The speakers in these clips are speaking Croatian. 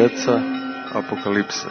djeca Apokalipse.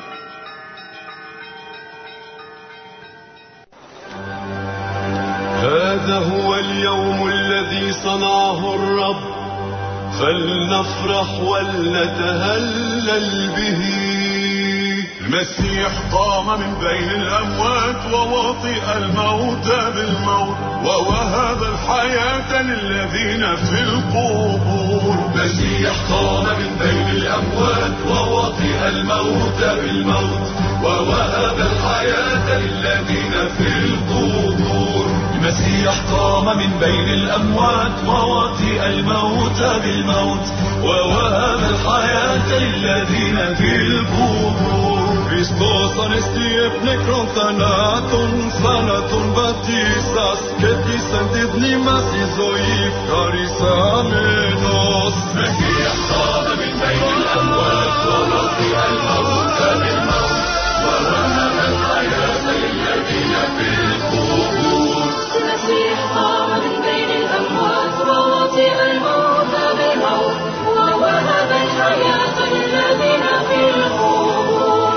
هذا هو اليوم الذي صنعه الرب فلنفرح ولنتهلل به. المسيح قام من بين الأموات ووطئ الموت بالموت ووهب الحياة للذين في القبور. المسيح قام من بين الأموات ووطئ الموت بالموت ووهب الحياة للذين في القبور. المسيح قام من بين الأموات ووطئ الموت بالموت ووهب الحياة للذين في القبور. Χριστός ανέστη επνεκροτανάτων θάνατον βαπτίσας και της εν τη μνήμας η ζωή χαρισάμενος. Mesías قام من بين الأموات ووطئ الموت بالموت ووهب الحياة للذين في القبور. المسيح قام من بين الأموات ووطئ الموت بالموت ووهب الحياة للذين في القبور.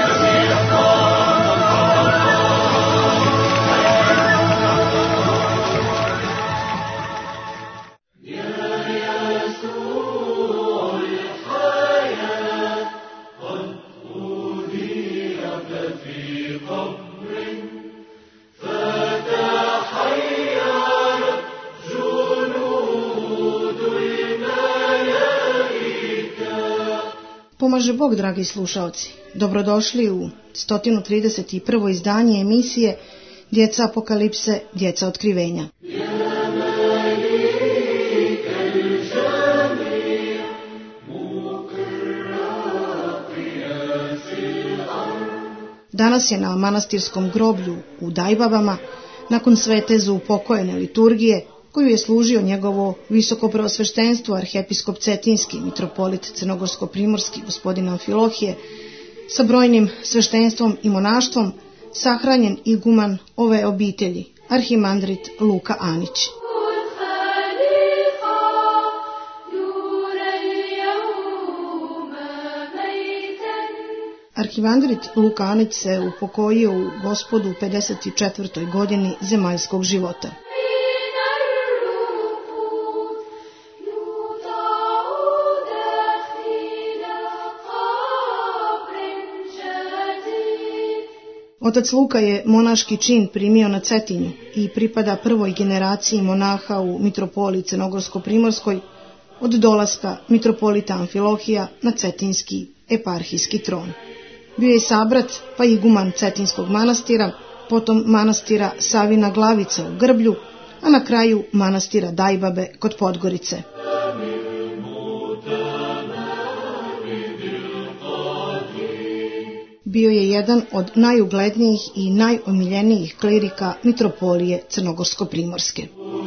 Pomaže Bog, dragi slušaoci. Dobrodošli u 131. izdanje emisije Djeca Apokalipse, Djeca otkrivenja. Danas je na manastirskom groblju u Dajbabama, nakon svetezu upokojene liturgije, koju je služio njegovo visokopreosveštenstvo arhiepiskop Cetinski, mitropolit Crnogorsko-primorski gospodin Amfilohije, sa brojnim sveštenstvom i monaštvom, sahranjen iguman ove obitelji, arhimandrit Luka Anić. Arhimandrit Luka Anić se upokojio u Gospodu u 54. godini zemaljskog života. Otac Luka je monaški čin primio na Cetinju i pripada prvoj generaciji monaha u mitropoliji Crnogorsko-primorskoj od dolaska mitropolita Amfilohija na cetinski eparhijski tron. Bio je sabrat pa iguman Cetinskog manastira, potom manastira Savina Glavica u Grblju, a na kraju manastira Dajbabe kod Podgorice. Bio je jedan od najuglednijih i najomiljenijih klerika mitropolije Crnogorsko-primorske.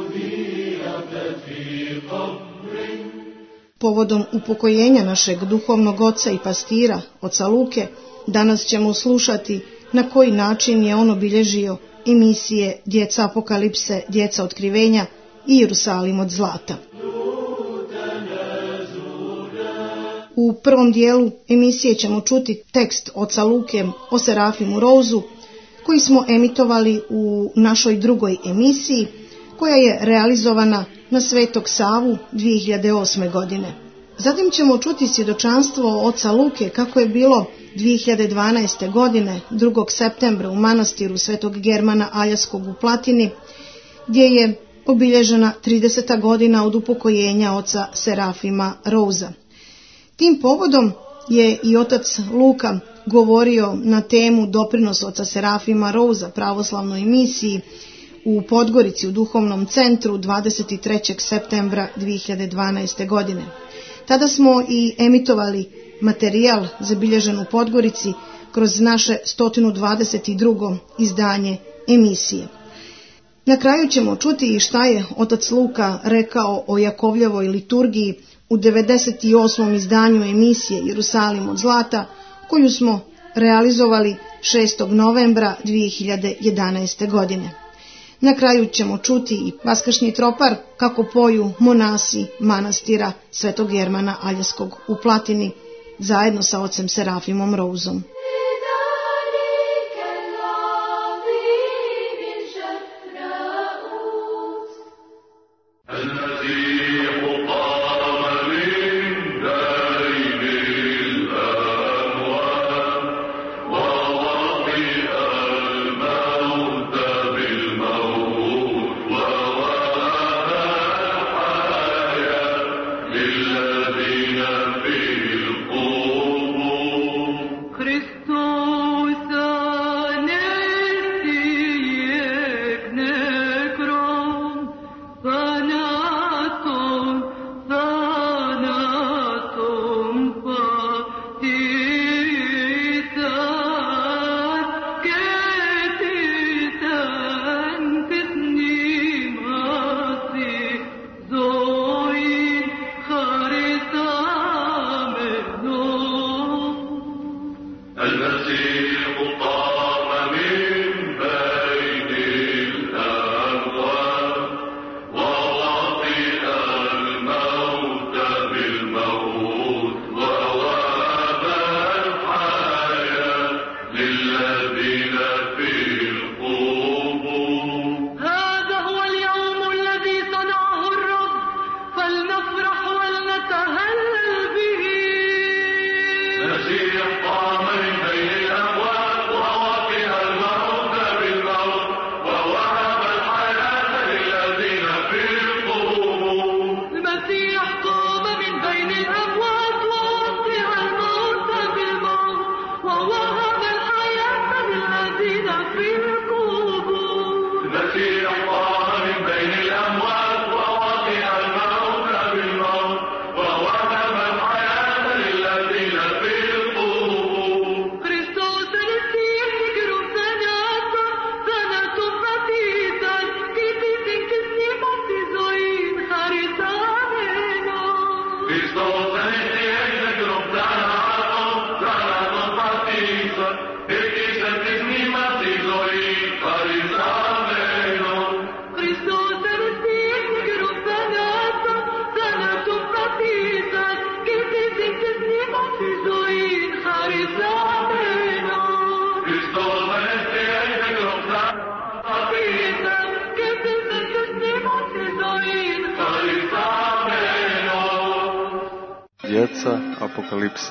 Povodom upokojenja našeg duhovnog oca i pastira, oca Luke, danas ćemo slušati na koji način je on obilježio emisije Djeca Apokalipse, Djeca otkrivenja i Jerusalim od zlata. U prvom dijelu emisije ćemo čuti tekst oca Luke o Serafimu Rouzu, koji smo emitovali u našoj drugoj emisiji, koja je realizovana na Svetog Savu 2008. godine. Zatim ćemo čuti svjedočanstvo oca Luke kako je bilo 2012. godine 2. septembra u manastiru Svetog Germana Aljaskog u Platini, gdje je obilježena 30. godina od upokojenja oca Serafima Rouza. Tim povodom je i otac Luka govorio na temu doprinos oca Serafima Rouza pravoslavnoj misiji u Podgorici u duhovnom centru 23. septembra 2012. godine. Tada smo i emitovali materijal zabilježen u Podgorici kroz naše 122. izdanje emisije. Na kraju ćemo čuti i šta je otac Luka rekao o Jakovljevoj liturgiji u 98. izdanju emisije Jerusalim od zlata, koju smo realizovali 6. novembra 2011. godine. Na kraju ćemo čuti i vaskršnji tropar kako poju monasi manastira Svetog Germana Aljaskog u Platini, zajedno sa ocem Serafimom Rouzom. Djeca apokalipse.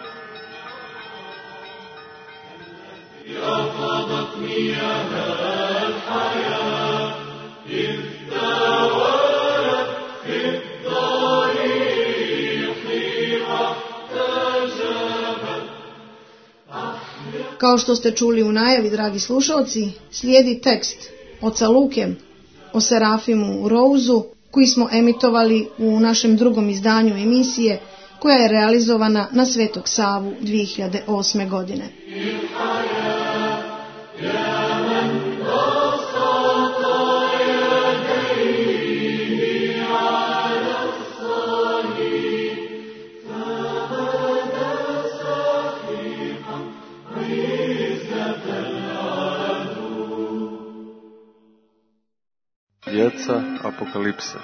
Kao što ste čuli u najavi, dragi slušalci, slijedi tekst oca Luke o Serafimu Rouzu, koji smo emitovali u našem drugom izdanju emisije, koja je realizovana na Svetog Savu 2008. godine. Djeca apokalipse.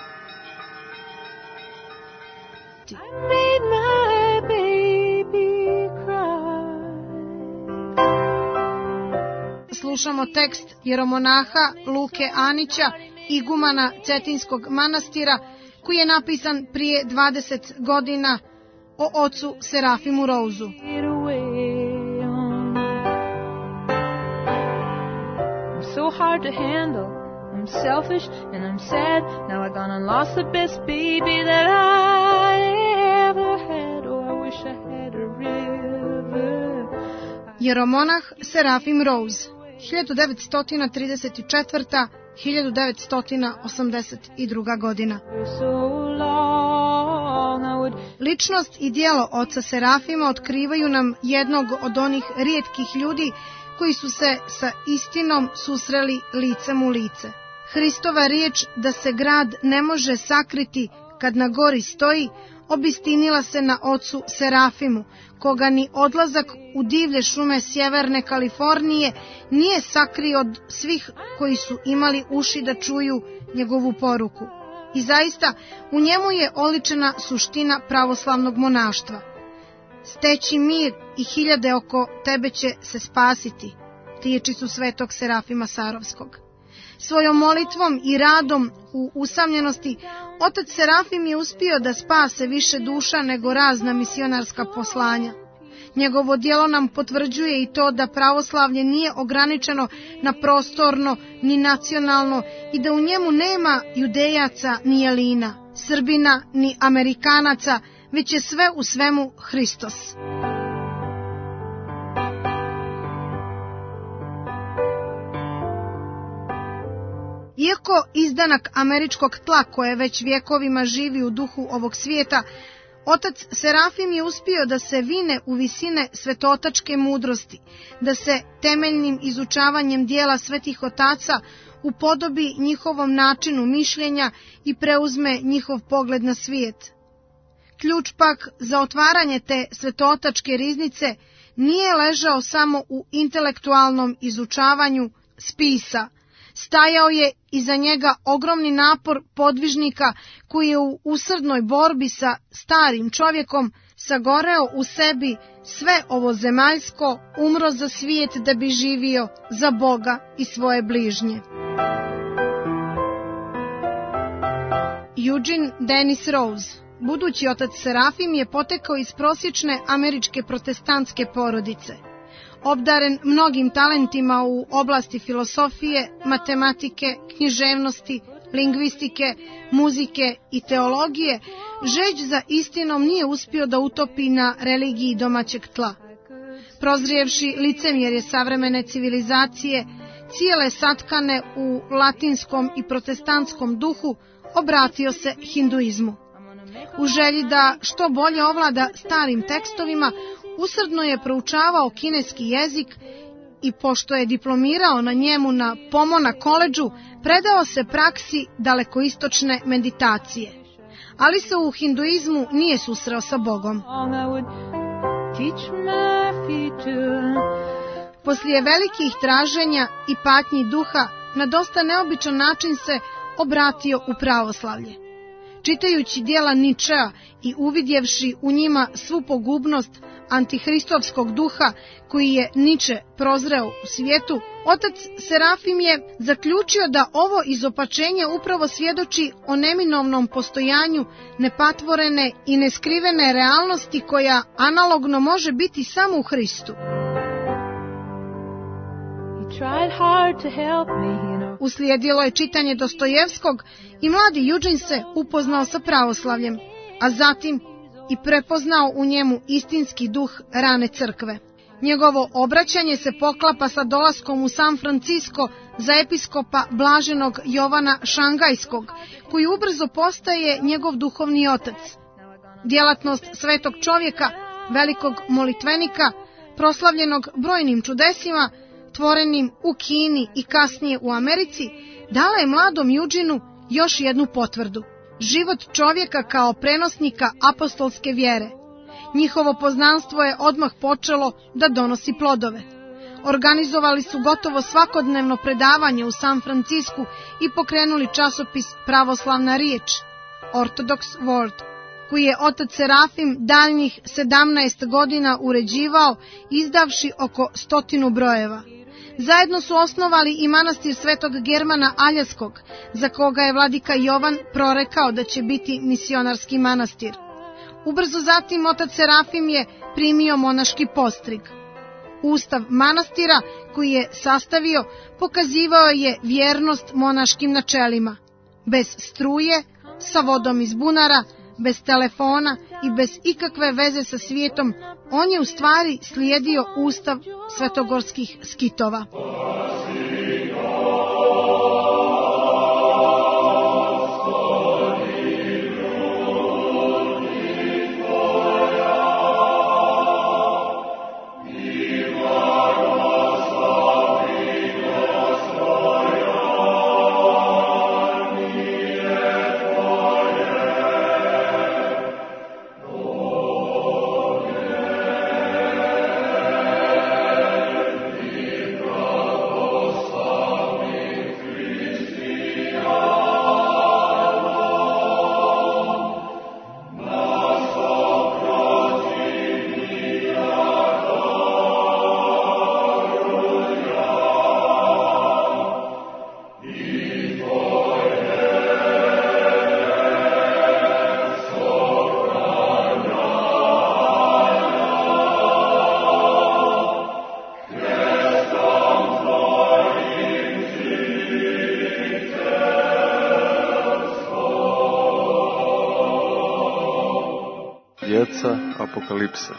Slušamo tekst jeromonaha Luke Anića, igumana Cetinskog manastira, koji je napisan prije 20 godina o ocu Serafimu Rouzu. So hard to handle. I'm selfish and I'm sad. Now I gone and lost the best baby that I ever had. Oh, I wish I had a river. Jeromonah Serafim Rouz, 1934-1982 godina. Ličnost i dijelo oca Serafima otkrivaju nam jednog od onih rijetkih ljudi koji su se sa istinom susreli licem u lice. Hristova riječ da se grad ne može sakriti kad na gori stoji, obistinila se na ocu Serafimu, koga ni odlazak u divlje šume sjeverne Kalifornije nije sakrio od svih koji su imali uši da čuju njegovu poruku. I zaista, u njemu je oličena suština pravoslavnog monaštva. steći mir i hiljade oko tebe će se spasiti, riječi su svetog Serafima Sarovskog. Svojom molitvom i radom u usamljenosti, otac Serafim je uspio da spase više duša nego razna misionarska poslanja. Njegovo djelo nam potvrđuje i to da pravoslavlje nije ograničeno na prostorno ni nacionalno i da u njemu nema Judejaca ni Jelina, Srbina ni Amerikanaca, već je sve u svemu Hristos. Iako izdanak američkog tla koje već vjekovima živi u duhu ovog svijeta, otac Serafim je uspio da se vine u visine svetotačke mudrosti, da se temeljnim izučavanjem dijela svetih otaca upodobi njihovom načinu mišljenja i preuzme njihov pogled na svijet. Ključ pak za otvaranje te svetotačke riznice nije ležao samo u intelektualnom izučavanju spisa. Stajao je iza njega ogromni napor podvižnika koji je u usrdnoj borbi sa starim čovjekom sagoreo u sebi sve ovo zemaljsko, umro za svijet da bi živio za Boga i svoje bližnje. Eugene Dennis Rose, budući otac Serafim, je potekao iz prosječne američke protestantske porodice. Obdaren mnogim talentima u oblasti filosofije, matematike, književnosti, lingvistike, muzike i teologije, žeđ za istinom nije uspio da utopi na religiji domaćeg tla. Prozrijevši licemjerje savremene civilizacije, cijele satkane u latinskom i protestantskom duhu, obratio se hinduizmu. U želji da što bolje ovlada starim tekstovima, usrdno je proučavao kineski jezik i pošto je diplomirao na njemu na Pomona koledžu, predao se praksi dalekoistočne meditacije. Ali se u hinduizmu nije susreo sa Bogom. Poslije velikih traženja i patnji duha, na dosta neobičan način se obratio u pravoslavlje. Čitajući djela Ničea i uvidjevši u njima svu pogubnost antihristovskog duha koji je Niče prozreo u svijetu, otac Serafim je zaključio da ovo izopačenje upravo svjedoči o neminovnom postojanju nepatvorene i neskrivene realnosti koja analogno može biti samo u Hristu. Uslijedilo je čitanje Dostojevskog i mladi Eugene se upoznao sa pravoslavljem, a zatim i prepoznao u njemu istinski duh rane crkve. Njegovo obraćanje se poklapa sa dolaskom u San Francisco za episkopa blaženog Jovana Šangajskog, koji ubrzo postaje njegov duhovni otac. Djelatnost svetog čovjeka, velikog molitvenika, proslavljenog brojnim čudesima, tvorenim u Kini i kasnije u Americi, dala je mladom Eugeneu još jednu potvrdu. Život čovjeka kao prenosnika apostolske vjere. Njihovo poznanstvo je odmah počelo da donosi plodove. Organizovali su gotovo svakodnevno predavanje u San Francisku i pokrenuli časopis Pravoslavna riječ, Orthodox Word, koji je otac Serafim daljnjih 17 godina uređivao, izdavši oko 100 brojeva. Zajedno su osnovali i manastir svetog Germana Aljaskog, za koga je vladika Jovan prorekao da će biti misionarski manastir. Ubrzo zatim otac Serafim je primio monaški postrig. Ustav manastira koji je sastavio pokazivao je vjernost monaškim načelima. Bez struje, sa vodom iz bunara, bez telefona i bez ikakve veze sa svijetom, on je u stvari slijedio ustav svetogorskih skitova. Djeca apokalipse.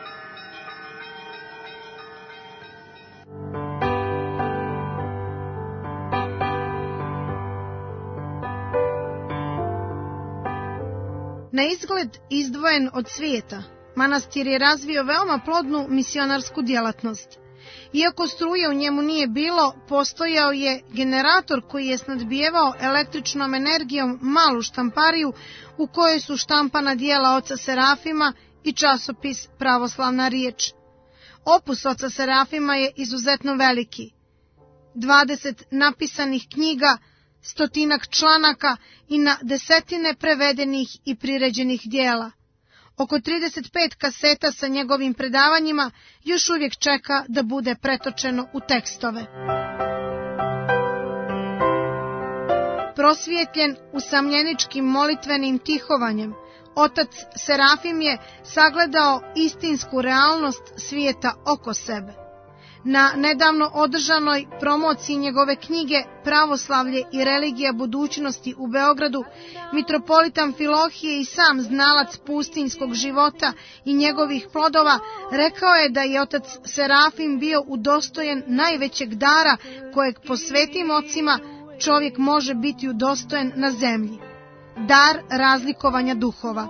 Na izgled izdvojen od svijeta, manastir je razvio veoma plodnu misionarsku djelatnost. Iako struje u njemu nije bilo, postojao je generator koji je snadbijevao električnom energijom malu štampariju u kojoj su štampana djela oca Serafima i časopis Pravoslavna riječ. Opus oca Serafima je izuzetno veliki. 20 napisanih knjiga, 100 članaka i na desetine prevedenih i priređenih djela. Oko 35 kaseta sa njegovim predavanjima još uvijek čeka da bude pretočeno u tekstove. Prosvjetljen usamljeničkim molitvenim tihovanjem, otac Serafim je sagledao istinsku realnost svijeta oko sebe. Na nedavno održanoj promociji njegove knjige Pravoslavlje i religija budućnosti u Beogradu, mitropolita Amfilohije i sam znalac pustinjskog života i njegovih plodova rekao je da je otac Serafim bio udostojen najvećeg dara kojeg po svetim ocima čovjek može biti udostojen na zemlji. Dar razlikovanja duhova.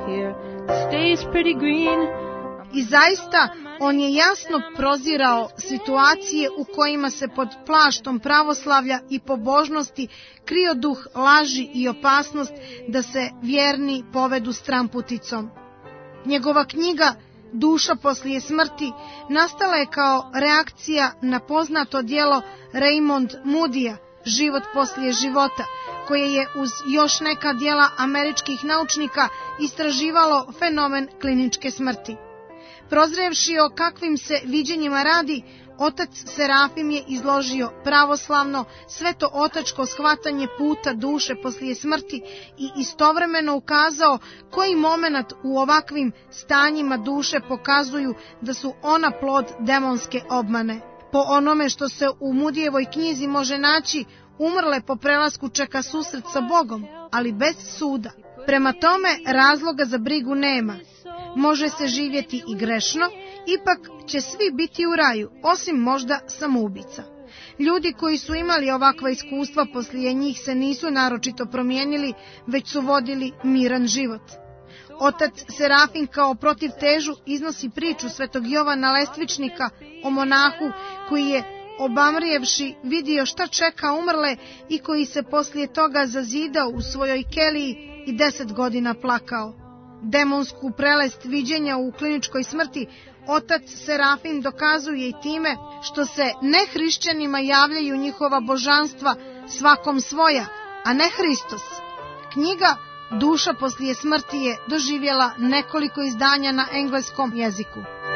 I zaista, on je jasno prozirao situacije u kojima se pod plaštom pravoslavlja i pobožnosti krio duh laži i opasnost da se vjerni povedu stramputicom. Njegova knjiga Duša poslije smrti nastala je kao reakcija na poznato djelo Raymond Moodyja Život poslije života, koje je uz još neka djela američkih naučnika istraživalo fenomen kliničke smrti. Prozrevši o kakvim se viđenjima radi, otac Serafim je izložio pravoslavno sveto-otačko shvatanje puta duše poslije smrti i istovremeno ukazao koji moment u ovakvim stanjima duše pokazuju da su ona plod demonske obmane. Po onome što se u Moodyjevoj knjizi može naći, umrle po prelasku čeka susret sa Bogom, ali bez suda. Prema tome razloga za brigu nema. Može se živjeti i grešno, ipak će svi biti u raju, osim možda samoubica. Ljudi koji su imali ovakva iskustva poslije njih se nisu naročito promijenili, već su vodili miran život. Otac Serafim kao protivtežu iznosi priču svetog Jovana Lestvičnika o monahu koji je obamrijevši vidio šta čeka umrle i koji se poslije toga zazidao u svojoj keliji i 10 godina plakao. Demonsku prelest viđenja u kliničkoj smrti otac Serafim dokazuje i time što se nehrišćanima javljaju njihova božanstva svakom svoja, a ne Hristos. Knjiga Duša poslije smrti je doživjela nekoliko izdanja na engleskom jeziku.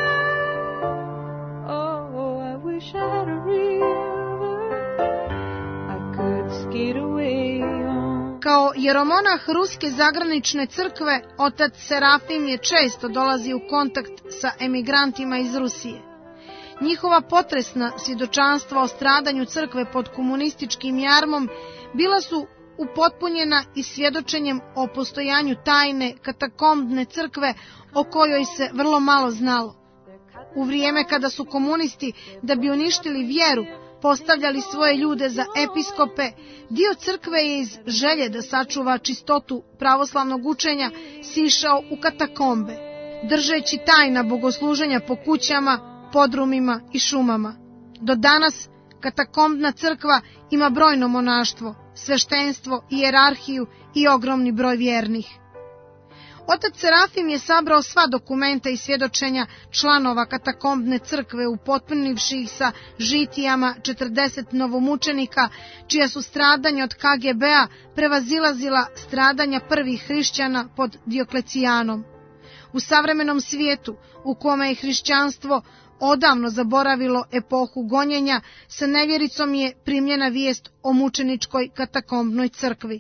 Kao jeromonah Ruske zagranične crkve, otac Serafim je često dolazio u kontakt sa emigrantima iz Rusije. Njihova potresna svjedočanstva o stradanju crkve pod komunističkim jarmom bila su upotpunjena i svjedočenjem o postojanju tajne katakombne crkve o kojoj se vrlo malo znalo. U vrijeme kada su komunisti, da bi uništili vjeru, postavljali svoje ljude za episkope, dio crkve je iz želje da sačuva čistotu pravoslavnog učenja sišao u katakombe, držeći tajna bogosluženja po kućama, podrumima i šumama. Do danas katakombna crkva ima brojno monaštvo, sveštenstvo, ijerarhiju i ogromni broj vjernih. Otac Serafim je sabrao sva dokumenta i svjedočenja članova katakombne crkve, upotpunivši ih sa žitijama 40 novomučenika, čija su stradanja od KGB-a prevazilazila stradanja prvih hrišćana pod Dioklecijanom. U savremenom svijetu, u kome je hrišćanstvo odavno zaboravilo epohu gonjenja, sa nevjericom je primljena vijest o mučeničkoj katakombnoj crkvi.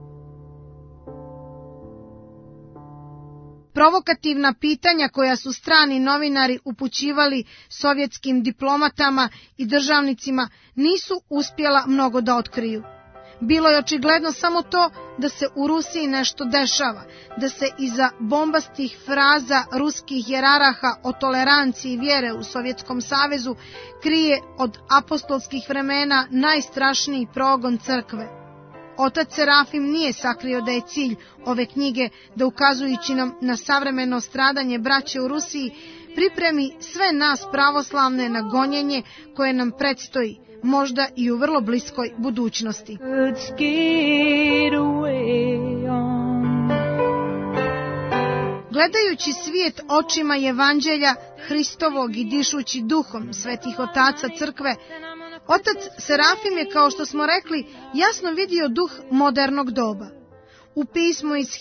Provokativna pitanja koja su strani novinari upućivali sovjetskim diplomatama i državnicima nisu uspjela mnogo da otkriju. Bilo je očigledno samo to da se u Rusiji nešto dešava, da se iza bombastih fraza ruskih jeraraha o toleranciji vjere u Sovjetskom savezu krije od apostolskih vremena najstrašniji progon crkve. Otac Serafim nije sakrio da je cilj ove knjige da, ukazujući nam na savremeno stradanje braće u Rusiji, pripremi sve nas pravoslavne na gonjenje koje nam predstoji, možda i u vrlo bliskoj budućnosti. Gledajući svijet očima Evanđelja Hristovog i dišući duhom svetih otaca crkve, otac Serafim je, kao što smo rekli, jasno vidio duh modernog doba. U pismu iz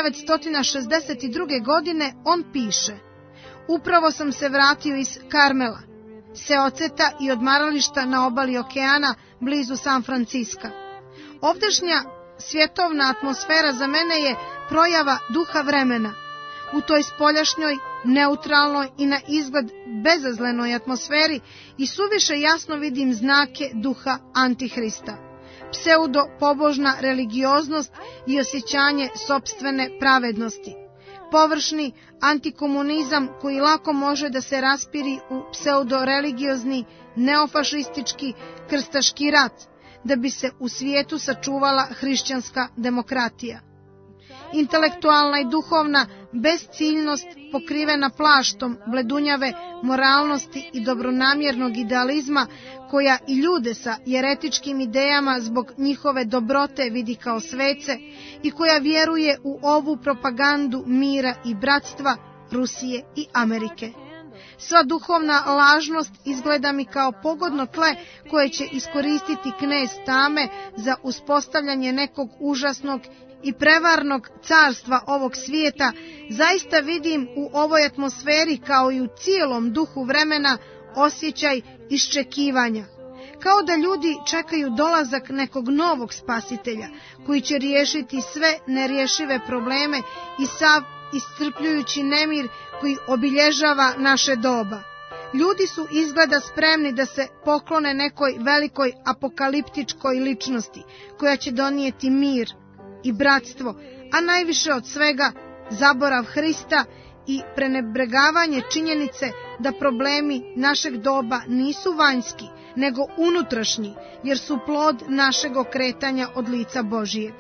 1962. godine on piše: "Upravo sam se vratio iz Karmela, seoceta i odmarališta na obali okeana blizu San Franciska. Ovdašnja svjetovna atmosfera za mene je projava duha vremena. U toj spoljašnjoj, neutralnoj i na izgled bezazlenoj atmosferi i suviše jasno vidim znake duha Antihrista. Pseudo-pobožna religioznost i osjećanje sopstvene pravednosti. Površni antikomunizam koji lako može da se raspiri u pseudo-religiozni, neofašistički, krstaški rat, da bi se u svijetu sačuvala hrišćanska demokratija. Intelektualna i duhovna bezciljnost pokrivena plaštom bledunjave moralnosti i dobronamjernog idealizma, koja i ljude sa jeretičkim idejama zbog njihove dobrote vidi kao svece i koja vjeruje u ovu propagandu mira i bratstva Rusije i Amerike. Sva duhovna lažnost izgleda mi kao pogodno tle koje će iskoristiti knez tame za uspostavljanje nekog užasnog i prevarnog carstva ovog svijeta. Zaista vidim u ovoj atmosferi, kao i u cijelom duhu vremena, osjećaj iščekivanja. Kao da ljudi čekaju dolazak nekog novog spasitelja, koji će riješiti sve nerješive probleme i sav iscrpljujući nemir koji obilježava naše doba. Ljudi su izgleda spremni da se poklone nekoj velikoj apokaliptičkoj ličnosti, koja će donijeti mir i bratstvo, a najviše od svega zaborav Hrista i prenebregavanje činjenice da problemi našeg doba nisu vanjski, nego unutrašnji, jer su plod našeg okretanja od lica Božijeg.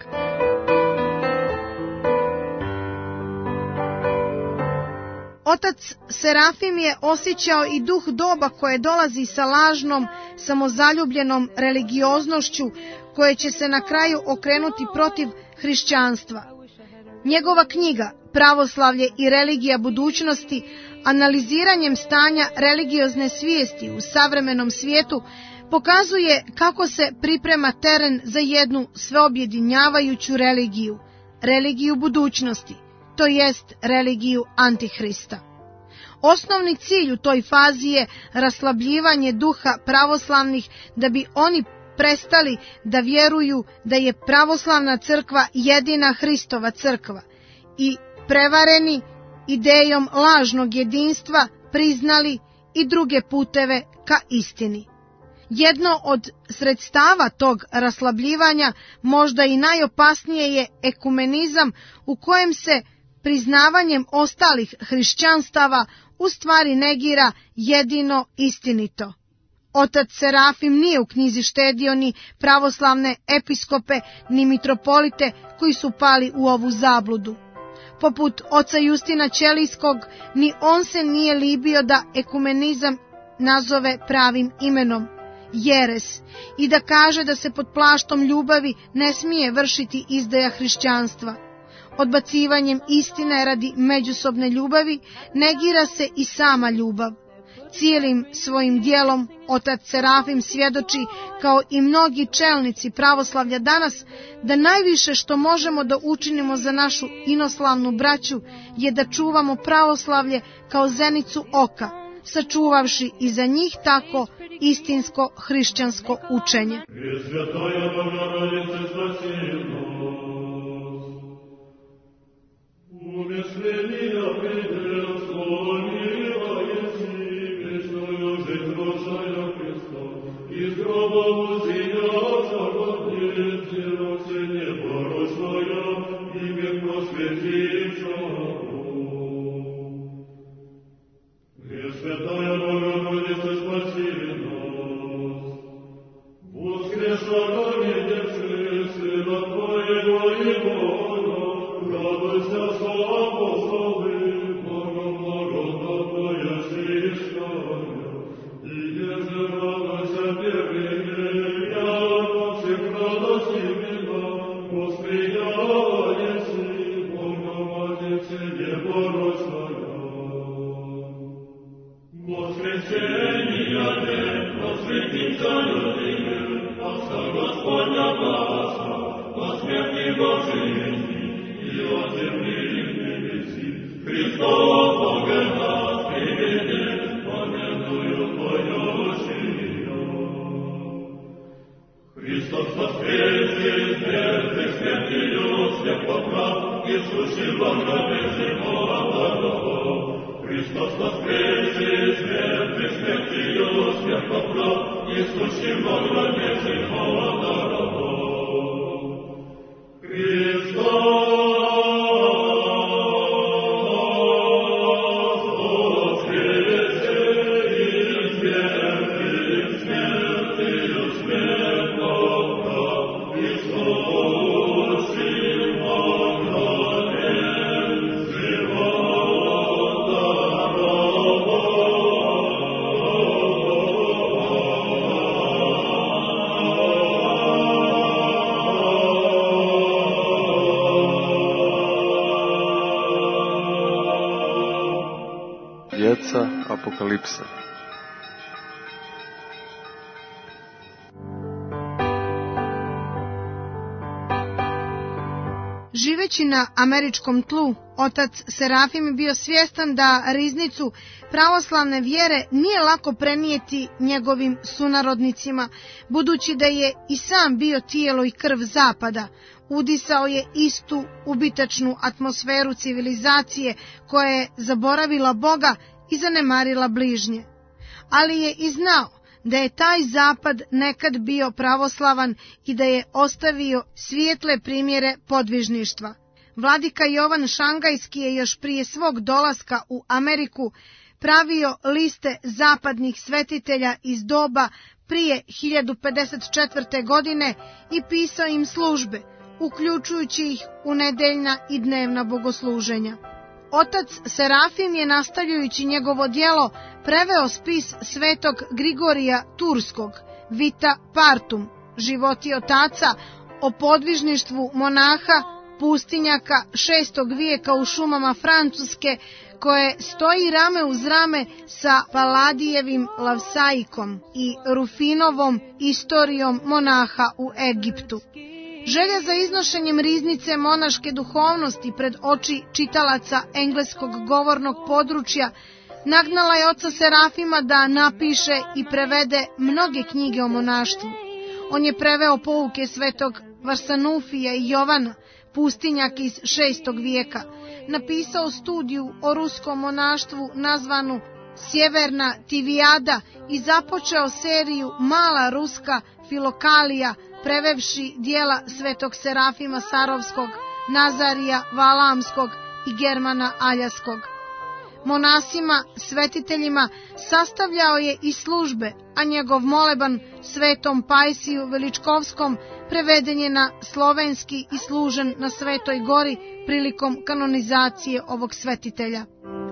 Otac Serafim je osjećao i duh doba koje dolazi sa lažnom, samozaljubljenom religioznošću, koje će se na kraju okrenuti protiv hrišćanstva. Njegova knjiga Pravoslavlje i religija budućnosti, analiziranjem stanja religiozne svijesti u savremenom svijetu, pokazuje kako se priprema teren za jednu sveobjedinjavajuću religiju, religiju budućnosti, to jest religiju Antihrista. Osnovni cilj u toj fazi je raslabljivanje duha pravoslavnih, da bi oni prestali da vjeruju da je pravoslavna crkva jedina Hristova crkva i prevareni idejom lažnog jedinstva priznali i druge puteve ka istini. Jedno od sredstava tog raslabljivanja, možda i najopasnije, je ekumenizam, u kojem se priznavanjem ostalih hrišćanstava u stvari negira jedino istinito. Otac Serafim nije u knjizi štedio ni pravoslavne episkope ni mitropolite koji su pali u ovu zabludu. Poput oca Justina Ćelijskog, ni on se nije libio da ekumenizam nazove pravim imenom, jeres, i da kaže da se pod plaštom ljubavi ne smije vršiti izdaja hrišćanstva. Odbacivanjem istine radi međusobne ljubavi negira se i sama ljubav. Cijelim svojim dijelom otac Serafim svjedoči, kao i mnogi čelnici pravoslavlja danas, da najviše što možemo da učinimo za našu inoslavnu braću je da čuvamo pravoslavlje kao zenicu oka, sačuvavši i za njih tako istinsko hrišćansko učenje. Iz groba uzilja čarobnice Djeca apokalipse. Živeći na američkom tlu, otac Serafim je bio svjestan da riznicu pravoslavne vjere nije lako prenijeti njegovim sunarodnicima, budući da je i sam bio tijelo i krv zapada. Udisao je istu ubitačnu atmosferu civilizacije koja je zaboravila Boga i zanemarila bližnje. Ali je i znao da je taj zapad nekad bio pravoslavan i da je ostavio svijetle primjere podvižništva. Vladika Jovan Šangajski je još prije svog dolaska u Ameriku pravio liste zapadnih svetitelja iz doba prije 1054. godine i pisao im službe, uključujući ih u nedeljna i dnevna bogosluženja. Otac Serafim je, nastavljajući njegovo djelo, preveo spis svetog Grigorija Turskog, Vita Partum, životi otaca, o podvižništvu monaha, pustinjaka 6. vijeka u šumama Francuske, koje stoji rame uz rame sa Paladijevim Lavsaikom i Rufinovom istorijom monaha u Egiptu. Želja za iznošenjem riznice monaške duhovnosti pred oči čitalaca engleskog govornog područja nagnala je oca Serafima da napiše i prevede mnoge knjige o monaštvu. On je preveo pouke svetog Varsanufija i Jovana, pustinjak iz 6. vijeka, napisao studiju o ruskom monaštvu nazvanu Sjeverna Tivijada i započeo seriju Mala ruska filokalija, prevevši dijela svetog Serafima Sarovskog, Nazarija Valamskog i Germana Aljaskog. Monasima, svetiteljima sastavljao je i službe, a njegov moleban svetom Pajsiju Veličkovskom preveden je na slovenski i služen na Svetoj gori prilikom kanonizacije ovog svetitelja.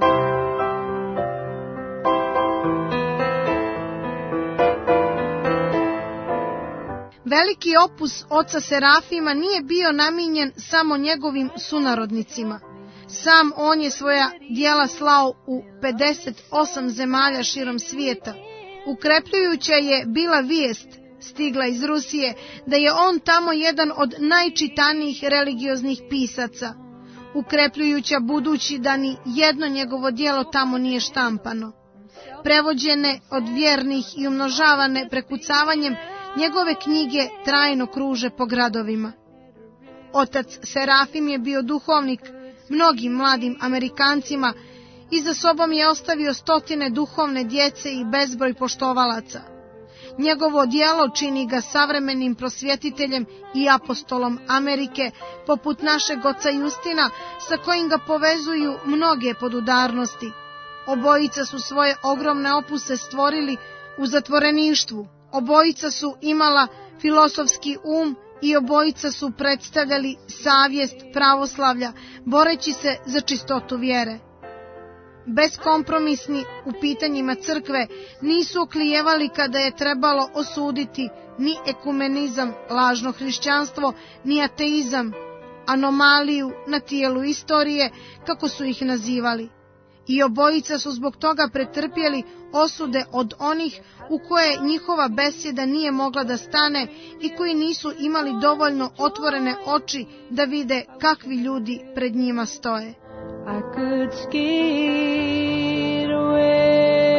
Veliki opus oca Serafima nije bio namijenjen samo njegovim sunarodnicima. Sam on je svoja djela slao u 58 zemalja širom svijeta. Ukrepljujuća je bila vijest, stigla iz Rusije, da je on tamo jedan od najčitanijih religioznih pisaca. Ukrepljujuća budući da ni jedno njegovo djelo tamo nije štampano. Prevođene od vjernih i umnožavane prekucavanjem, njegove knjige trajno kruže po gradovima. Otac Serafim je bio duhovnik mnogim mladim Amerikancima i za sobom je ostavio stotine duhovne djece i bezbroj poštovalaca. Njegovo djelo čini ga savremenim prosvjetiteljem i apostolom Amerike, poput našeg oca Justina, sa kojim ga povezuju mnoge podudarnosti. Obojica su svoje ogromne opuse stvorili u zatvoreništvu. Obojica su imala filosofski um i obojica su predstavljali savjest pravoslavlja, boreći se za čistotu vjere. Beskompromisni u pitanjima crkve, nisu oklijevali kada je trebalo osuditi ni ekumenizam, lažno hrišćanstvo, ni ateizam, anomaliju na tijelu istorije, kako su ih nazivali. i obojica su zbog toga pretrpjeli osude od onih u koje njihova besjeda nije mogla da stane i koji nisu imali dovoljno otvorene oči da vide kakvi ljudi pred njima stoje. I could skate away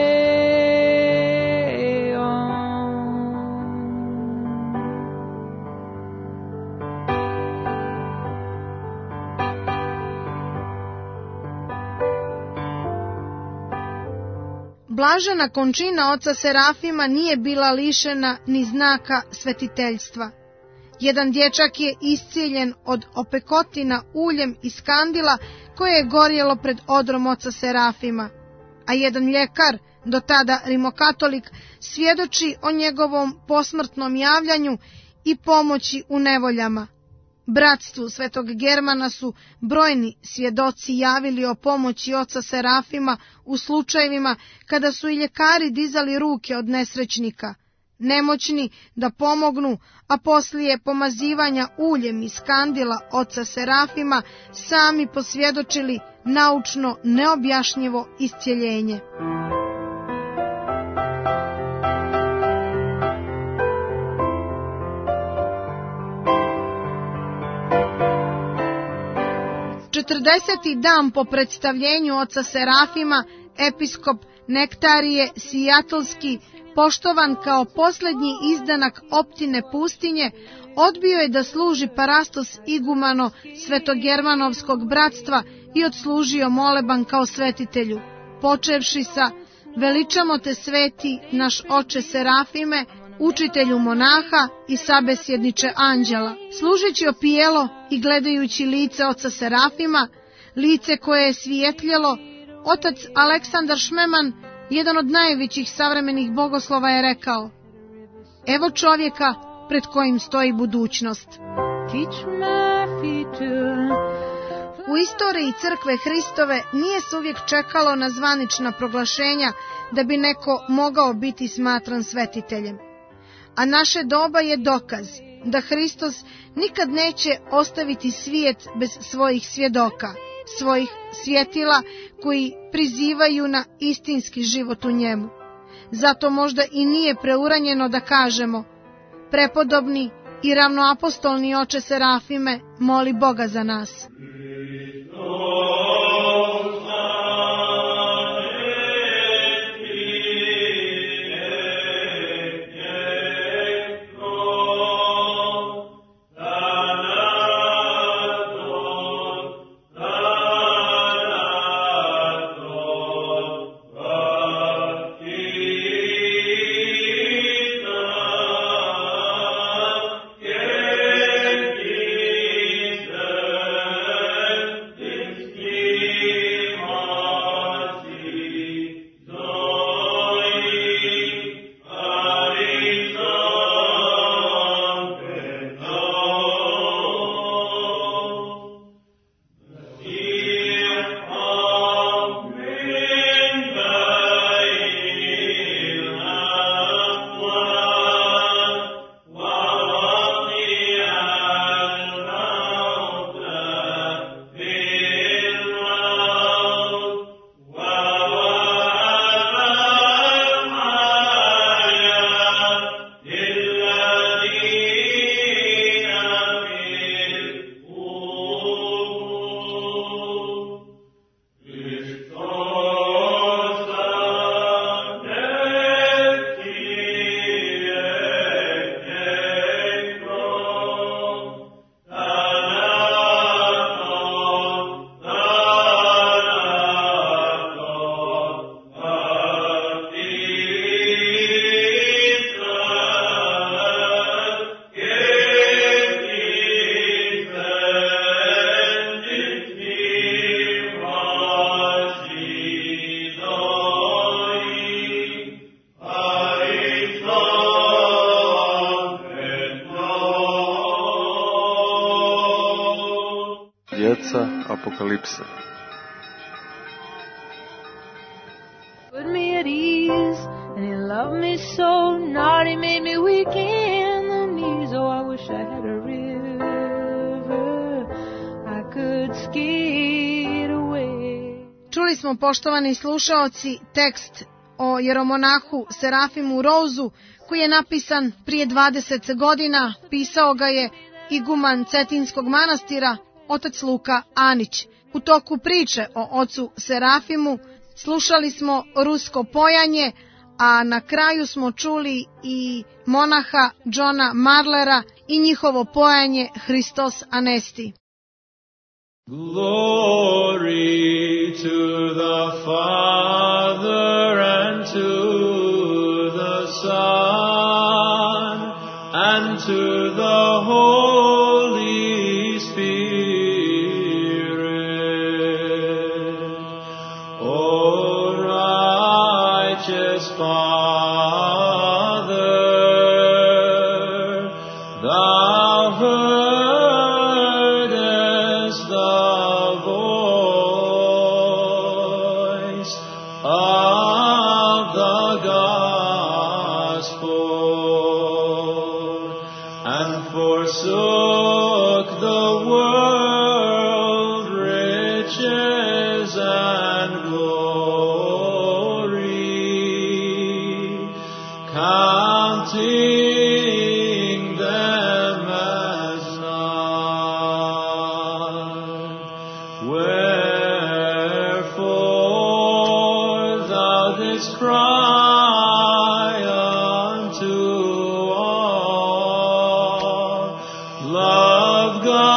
on. Blažena končina oca Serafima nije bila lišena ni znaka svetiteljstva. Jedan dječak je iscijeljen od opekotina uljem iz kandila koje je gorjelo pred odrom oca Serafima, a jedan ljekar, do tada rimokatolik, svjedoči o njegovom posmrtnom javljanju i pomoći u nevoljama. Bratstvu Svetog Germana su brojni svjedoci javili o pomoći oca Serafima u slučajevima kada su i ljekari dizali ruke od nesrećnika, nemoćni da pomognu, a poslije pomazivanja uljem iz kandila oca Serafima sami posvjedočili naučno neobjašnjivo iscjeljenje. Četrdeseti dan po predstavljenju oca Serafima, episkop Nektarije Sijatlski, poštovan kao posljednji izdanak optine pustinje, odbio je da služi parastos igumano Svetogermanovskog bratstva i odslužio moleban kao svetitelju, počevši sa Veličamo te sveti naš oče Serafime, učitelju monaha i sabesjedniče anđela. Služeći opijelo i gledajući lice oca Serafima, lice koje je svijetljelo, otac Aleksandar Šmeman, jedan od najvećih savremenih bogoslova, je rekao: evo čovjeka pred kojim stoji budućnost. U istoriji crkve Hristove nije se uvijek čekalo na zvanična proglašenja da bi neko mogao biti smatran svetiteljem. A naše doba je dokaz da Hristos nikad neće ostaviti svijet bez svojih svjedoka, svojih svjetila koji prizivaju na istinski život u njemu. Zato možda i nije preuranjeno da kažemo: prepodobni i ravnoapostolni oče Serafime, moli Boga za nas. Djeca apokalipse. Put me at ease, and he loved me so. Not he made me weak in the knees. Oh, I wish I had a river I could skate away. Čuli smo, poštovani slušaoci, tekst o jeromonahu Serafimu Rouzu, koji je napisan prije 20 godina. Pisao ga je iguman Cetinskog manastira, otac Luka Anić. U toku priče o ocu Serafimu slušali smo rusko pojanje, a na kraju smo čuli i monaha Johna Marlera i njihovo pojanje Hristos Anesti. Glory to the Father and to the Son and to the Holy Spirit. O righteous Father, thou heardest the voice of the gospel and forsook the world, riches and glory, counting them as naught. Wherefore thou didst cry unto all, love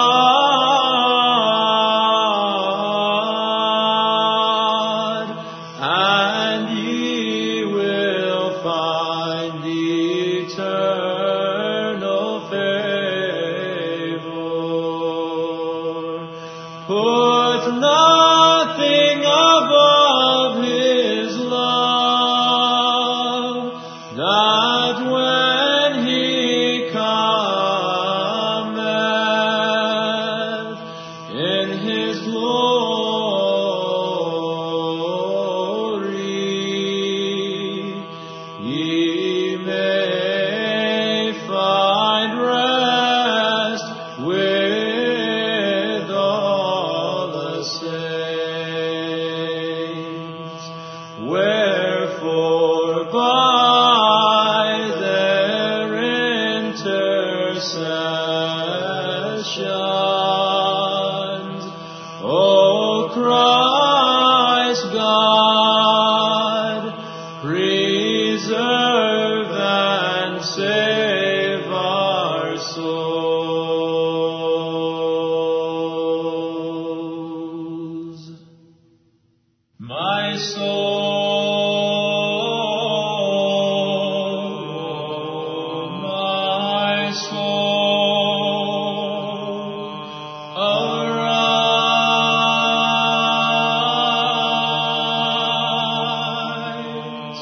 God, and ye will find eternal favor. Put nothing above his love, that when he cometh in his glory, ye may find rest with all the saints. Wherefore by their intercessions, O Christ God, preserve and save our souls. My soul, my soul, arise.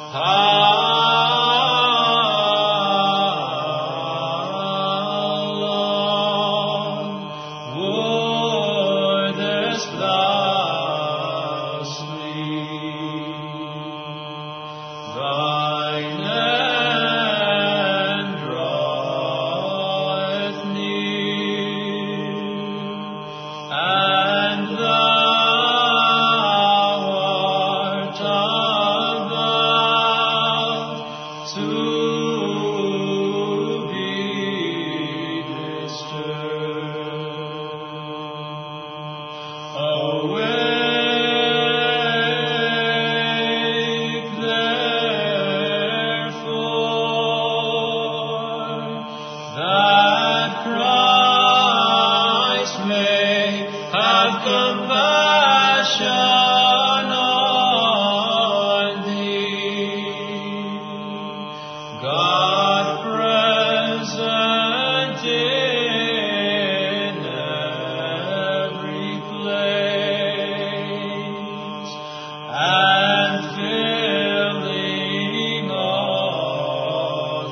How long wouldest thou sleep? Thine end draweth near, and thou art about to be disturbed. Awake, therefore, that Christ may have compassion on thee. God present in every place, and filling all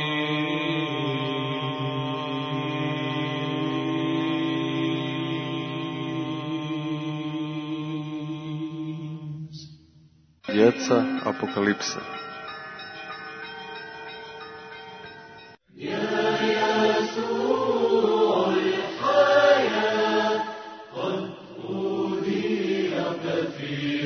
things. Djeca apokalipse. قد أودي كثيرا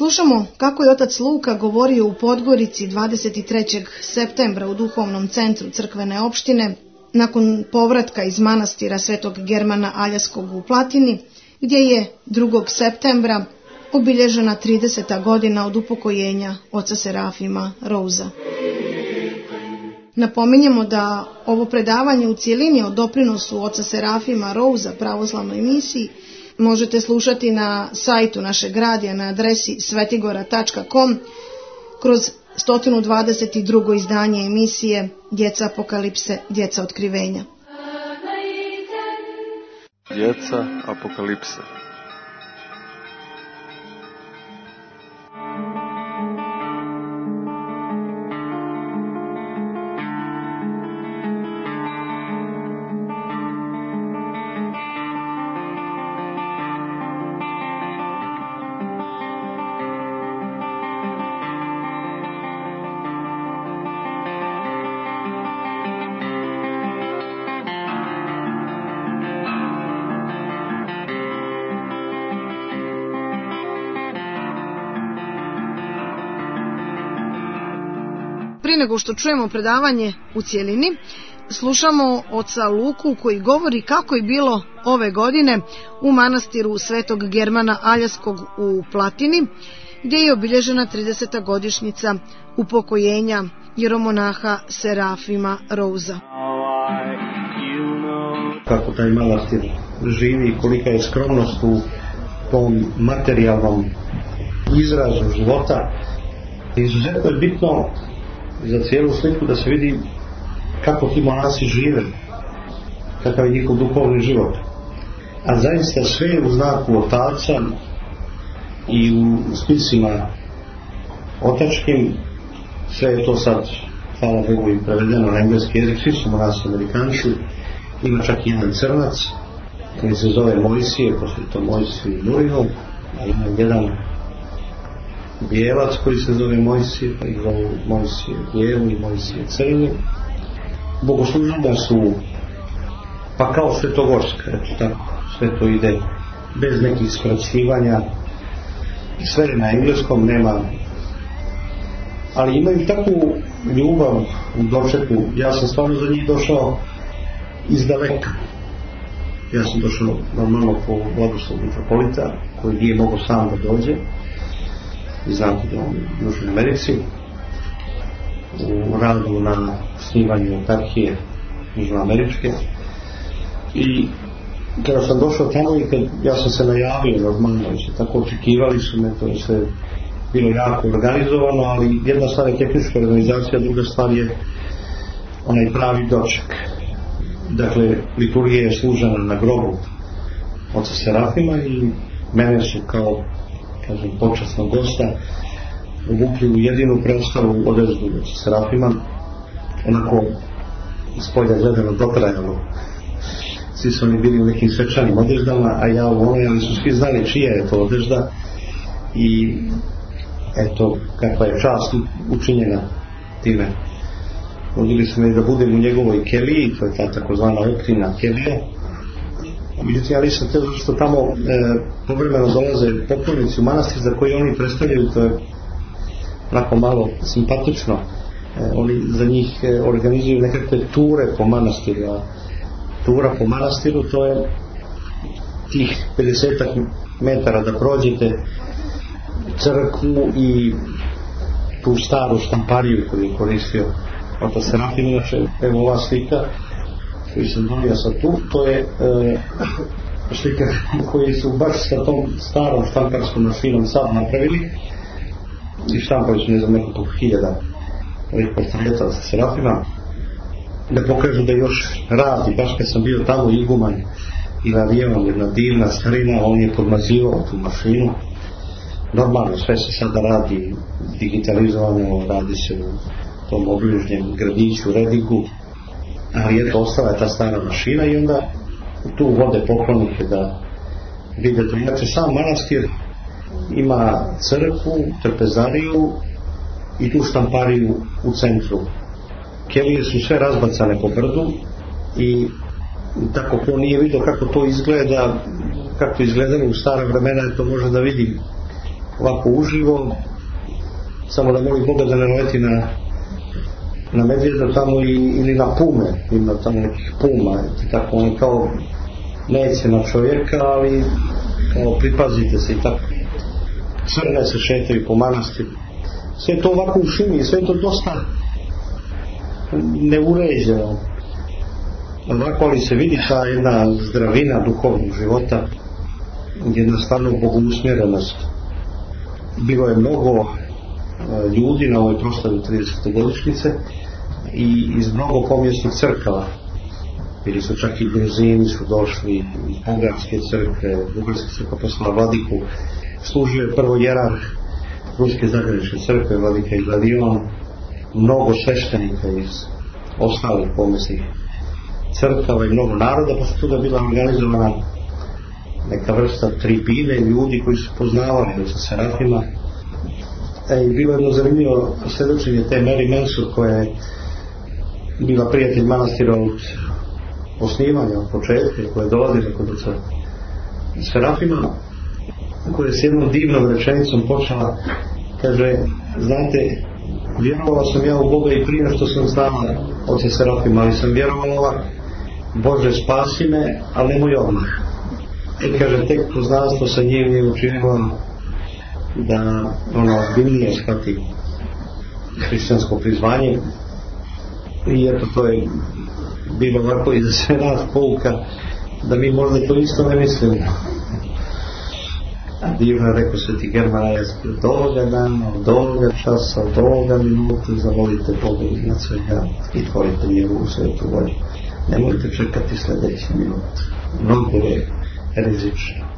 Slušamo kako je otac Luka govorio u Podgorici 23. septembra u duhovnom centru crkvene opštine nakon povratka iz manastira Svetog Germana Aljaskog u Platini, gdje je 2. septembra obilježena 30. godina od upokojenja oca Serafima Rouza. Napominjemo da ovo predavanje u cijelini o doprinosu oca Serafima Rouza pravoslavnoj misiji možete slušati na sajtu našeg radija na adresi svetigora.com kroz 122. izdanje emisije Djeca apokalipse, djeca otkrivenja. Djeca apokalipse. Prije nego što čujemo predavanje u cijelini, slušamo oca Luku koji govori kako je bilo ove godine u manastiru Svetog Germana Aljaskog u Platini, gdje je obilježena 30. godišnjica upokojenja jeromonaha Serafima Rouza. Kako taj manastir živi i kolika je skromnost u tom materijalnom izrazu života. Izuzetno je bitno za cijelu sliku da se vidi kako ti monasi žive, kakav je njihov duhovni život. A zaista sve u znaku otaca i u spisima otačkim, sve je to sad, hvala Bogu, i prevedeno na engleski jezik, svi su monasi Amerikanci, ima čak i jedan crnac koji se zove Mojsije, poslije to Mojsije Murinu, a ima jedan bijelac koji se zove Mojsije, pa ih zovu Mojsije bijelu i Mojsije crni. Bogosluženja su pa kao svetogorska, eto tako, sve to ide bez nekih skraćivanja, sve je na engleskom, nema, ali imaju takvu ljubav u dočeku. Ja sam stvarno za njih došao iz daleka. Ja sam došao normalno po blagoslov mitropolita koji nije mogao sam da dođe. I znate da on u Južnoj Americi u radu na snimanju eparhije južnoameričke. I kada sam došao tamo i kad ja sam se najavio normalno, i tako očekivali su me, to je sve bilo jako organizovano, ali jedna stvar je tehnička organizacija, druga stvar je onaj pravi doček. Dakle, liturgija je služena na grobu oca Serafima i mene su kao, kažem, počasnog gosta uvukli u jedinu preostalu odezdu oca Serafima, onako iz polja gledano dotrajalo. Svi su oni bili u nekim svečanim odeždama, a ja u onoj, ali su svi znali čija je to odežda i eto kakva je čast učinjena time. Vodili su me da budem u njegovoj keliji, to je ta takozvana optina kelija. Međutim, ja nisam te što tamo povremeno dolaze poklonici u manastir za koji oni predstavljaju, to je onako malo simpatično. Oni za njih organizuju nekakve ture po manastiru, a tura po manastiru to je tih 50 metara da prođete crkvu i tu staru štampariju koju je koristio otac Serafim. Inače, evo ova slika koju sam donio sad tu, to je slika koji su baš sa tom starom štamparskom mašinom sad napravili i štampali su, ne znam, nekoliko hiljada ovih portreta otac Serafima, da pokažu da još radi. Baš kad sam bio tamo iguman i navijevan, jedna divna starina, on je podmazivao tu mašinu. Normalno, sve se sada radi digitalizovano, radi se u tom obližnjem gradiću Redigu, ali eto, ostala je ta stara mašina i onda tu vode poklonike da vide to. Inače, sam manastir ima crkvu, trpezariju i tu štampariju u centru. Kelije su sve razbacane po brdu i tako ko nije vidio kako to izgleda, kako to izgledalo u stara vremena, to može da vidi ovako uživo, samo da moli Boga da ne leti na medvjeda tamo ili na pume, ima tamo nekih puma, tako oni kao neće na čovjeka, ali kao pripazite se i tako. Crne se šetaju po manastiru. Sve to ovako u šumi, sve to dosta neuređeno. Ovako, ali se vidi ta jedna zdravina duhovnog života, jedna stvarno bogousmjerenost. Bilo je mnogo ljudi na ovoj proslavi 30. godišnjice i iz mnogo pomjesnih crkava. Bili su čak i Gruzini su došli, i Bugarske crkve, Bugarska crkva poslala vladiku, služio je prvo jerarh Ruske zagranične crkve, vladika iz Gladion, mnogo sveštenika iz ostalih pomjesnih crkava i mnogo naroda, pa su tuda bila organizovana neka vrsta tribine ljudi koji su poznavali sa serafima. I bilo je jedno zanimljivo svjedočenje te Mary Mansur, koja je bila prijatelj manastira od osnivanja, od početka, koja je dolazila kod oca serafima, koja je s jednom divnom rečenicom počela, kaže, znate, vjerovala sam ja u Boga i prije što sam znala oca serafima, ali sam vjerovala, Bože spasi me, ali nemoj odmah. I kaže, tek poznanstvo sa njim je učinilo da ozbiljnije shvati hrišćansko prizvanje. I eto, to je bilo ovako i za sve nas pouka da mi možda to isto ne mislimo. Divno rekao sveti German, od ovoga dana, od ovoga časa, od ovoga minuta zavolite Boga iznad svega i tvorite njegovu svetu volju. Ne morate čekati sljedeći minut. Mnogo je rizično.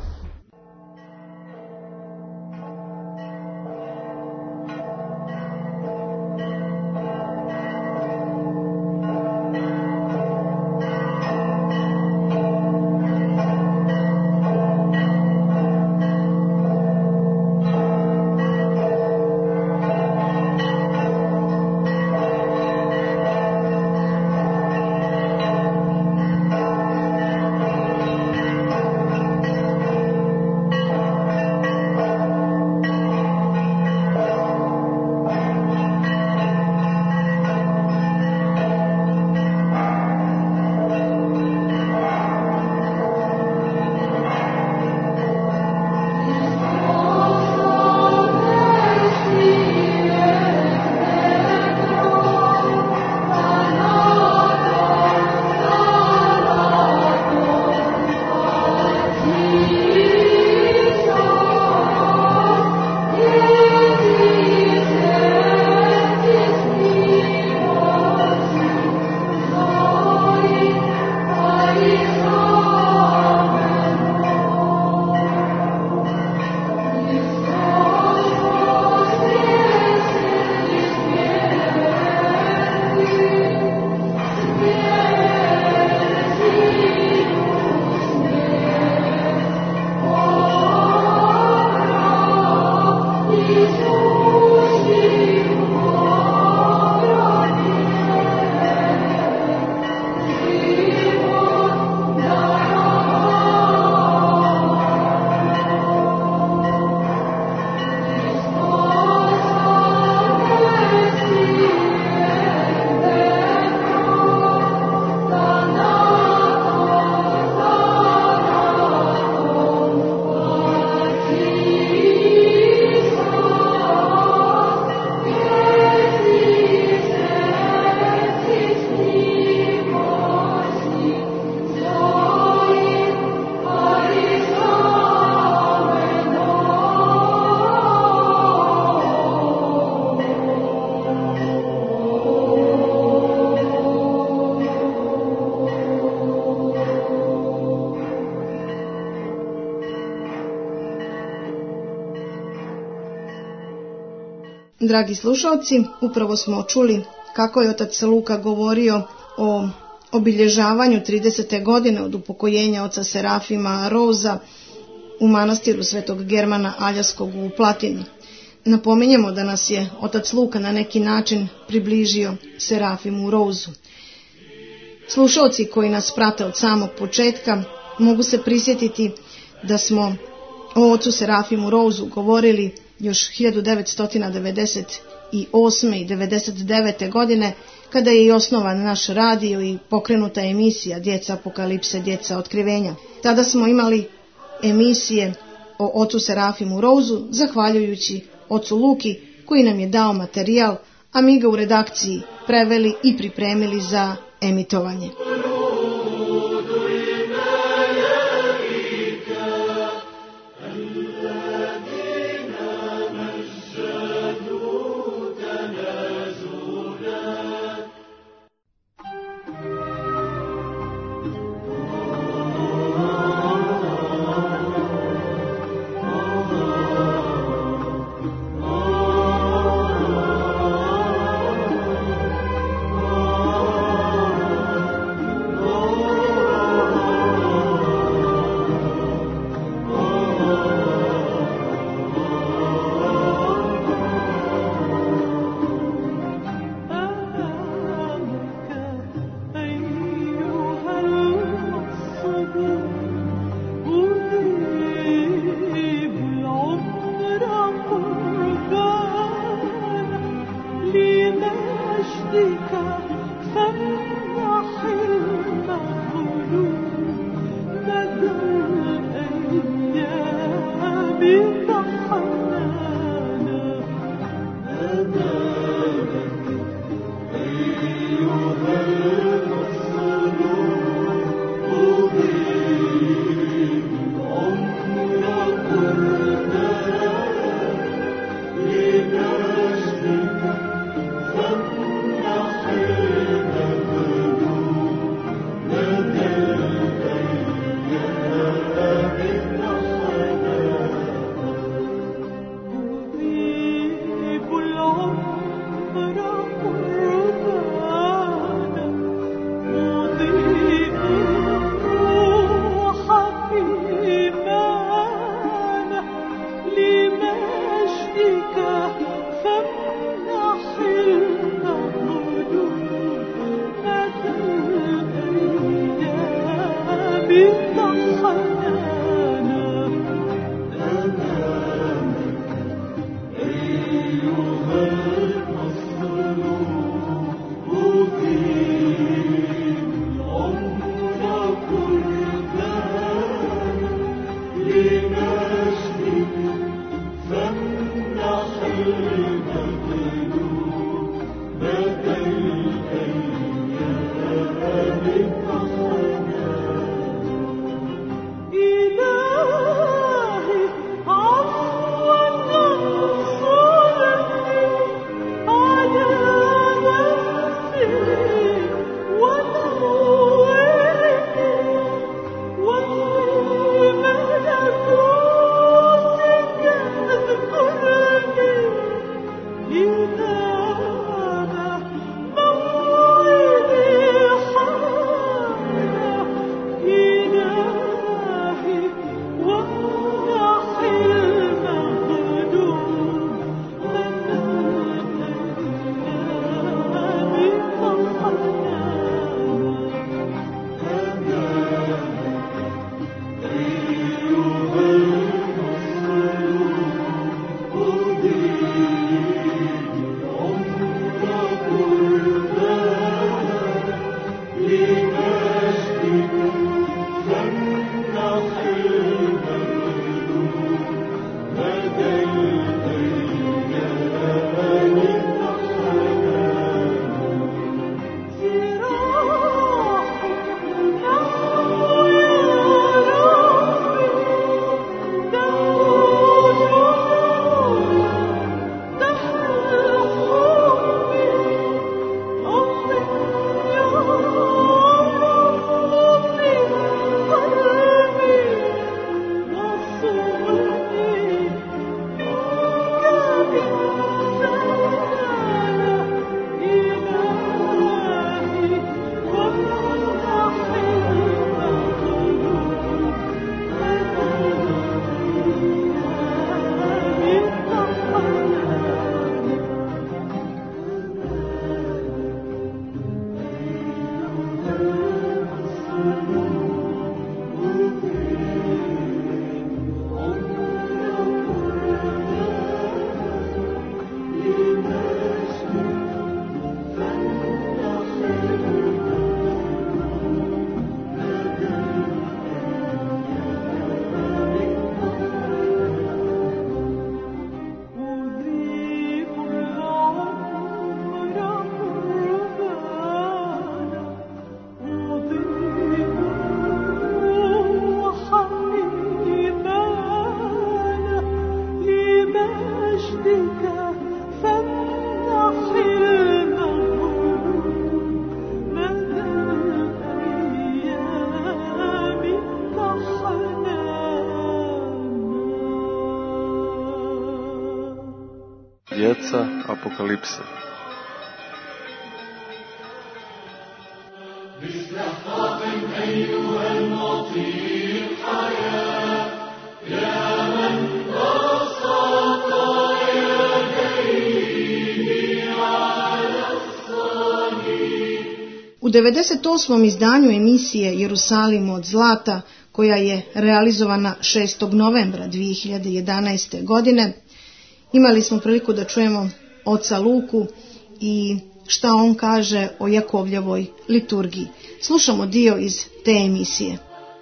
Dragi slušalci, upravo smo čuli kako je otac Luka govorio o obilježavanju 30. godine od upokojenja oca Serafima Roza u manastiru Svetog Germana Aljaskog u Platini. Napominjemo da nas je otac Luka na neki način približio Serafimu Rozu. Slušalci koji nas prate od samog početka mogu se prisjetiti da smo o ocu Serafimu Rozu govorili još 1998. i 99. godine, kada je i osnovan naš radio i pokrenuta emisija Djeca apokalipse, djeca otkrivenja. Tada smo imali emisije o ocu Serafimu Rouzu, zahvaljujući ocu Luki koji nam je dao materijal, a mi ga u redakciji preveli i pripremili za emitovanje. djeca apokalipse. U 98. izdanju emisije Jerusalim od zlata, koja je realizovana 6. novembra 2011. godine, imali smo priliku da čujemo oca Luku i šta on kaže o Jakovljevoj liturgiji. Slušamo dio iz te emisije.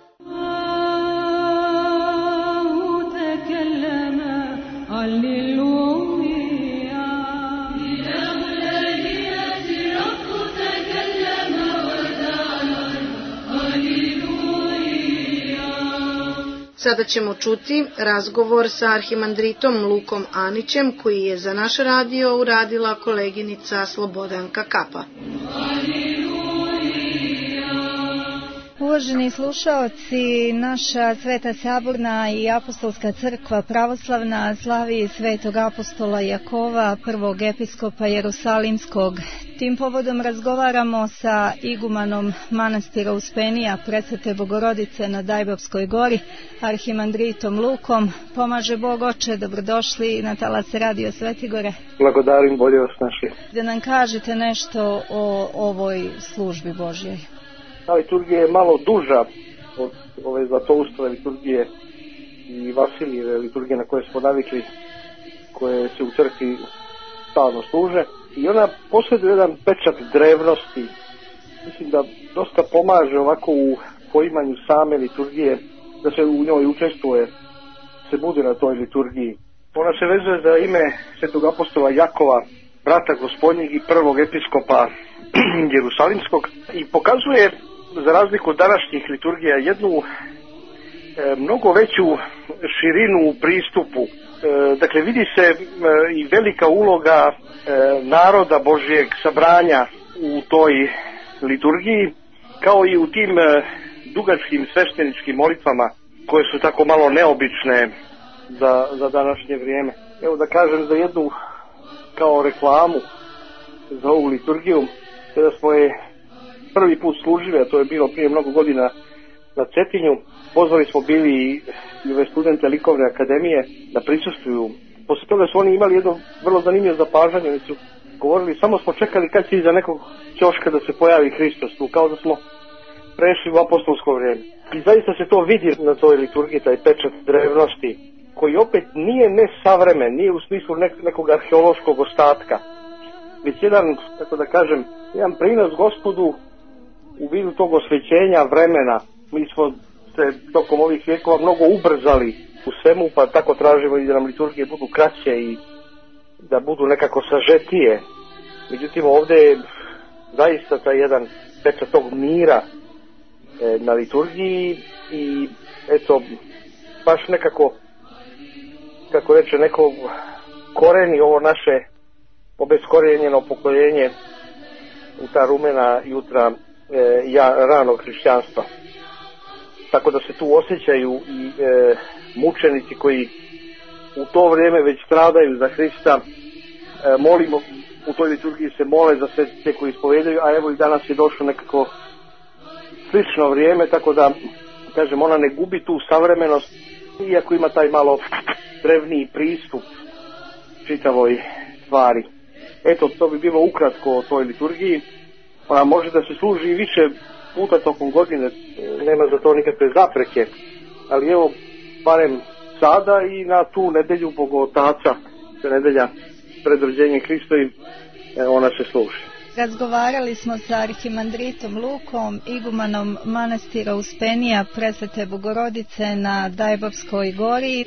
Sada ćemo čuti razgovor sa arhimandritom Lukom Anićem, koji je za naš radio uradila koleginica Slobodanka Kapa. Uvaženi slušaoci, naša Sveta Saborna i Apostolska crkva pravoslavna slavi Svetog apostola Jakova, prvog episkopa Jerusalimskog. Tim povodom razgovaramo sa igumanom manastira Uspenija Presvete Bogorodice na Dajbovskoj gori, arhimandritom Lukom. Pomaže Bog Oče, dobrodošli na talas Radio Svetigore. Blagodarim, bolje vas našli. Da nam kažete nešto o ovoj službi Božjoj. Ta liturgija je malo duža od ove Zlatoustove liturgije i Vasilijeve liturgije na koje smo navikli, koje se u crkvi stalno služe. I ona posjeduje jedan pečat drevnosti. Mislim da dosta pomaže ovako u poimanju same liturgije, da se u njoj učestvuje, se bude na toj liturgiji. Ona se vezuje za ime Svetog apostola Jakova, brata Gospodnjeg i prvog episkopa Jerusalimskog, i pokazuje, za razliku od današnjih liturgija, jednu mnogo veću širinu u pristupu. Dakle, vidi se i velika uloga naroda Božjeg, sabranja u toj liturgiji, kao i u tim dugačkim svešteničkim molitvama, koje su tako malo neobične za današnje vrijeme. Evo da kažem za jednu kao reklamu za ovu liturgiju, kada smo je prvi put služili, a to je bilo prije mnogo godina na Cetinju, pozvali smo bili i ove studente Likovne akademije da prisustvuju. Posle toga su oni imali jedno vrlo zanimljivo zapažanje, oni su govorili, samo smo čekali kad će iza nekog ćoška da se pojavi Hristos tu, kao da smo prešli u apostolsko vrijeme. I zaista se to vidi na toj liturgiji, taj pečat drevnosti, koji opet nije nesavremen, nije u smislu nekog arheološkog ostatka, već jedan, tako da kažem, jedan prinos Gospodu u vidu tog osvećenja vremena. Mi smo se tokom ovih vijekova mnogo ubrzali u svemu, pa tako tražimo i da nam liturgije budu kraće i da budu nekako sažetije. Međutim, ovdje je zaista taj jedan pečat tog mira na liturgiji i eto, baš nekako, kako reče neko, koreni ovo naše obeskorijenjeno pokoljenje u ta rumena jutra ranog hrišćanstva. Tako da se tu osjećaju i mučenici koji u to vrijeme već stradaju za Hrista. Molimo, u toj liturgiji se mole za sve te koji ispovedaju, a evo i danas je došlo nekako slično vrijeme, tako da, kažem, ona ne gubi tu savremenost, iako ima taj malo drevniji pristup čitavoj stvari. Eto, to bi bilo ukratko o toj liturgiji, pa može da se služi i više puta tokom godine, nema za to nikakve zapreke, ali evo, barem sada i na tu nedelju Bogotaca, nedelja pred rođenjem Hristovim, ona se služi. Razgovarali smo sa arhimandritom Lukom, igumanom manastira Uspenija Presvete Bogorodice na Dajbovskoj gori.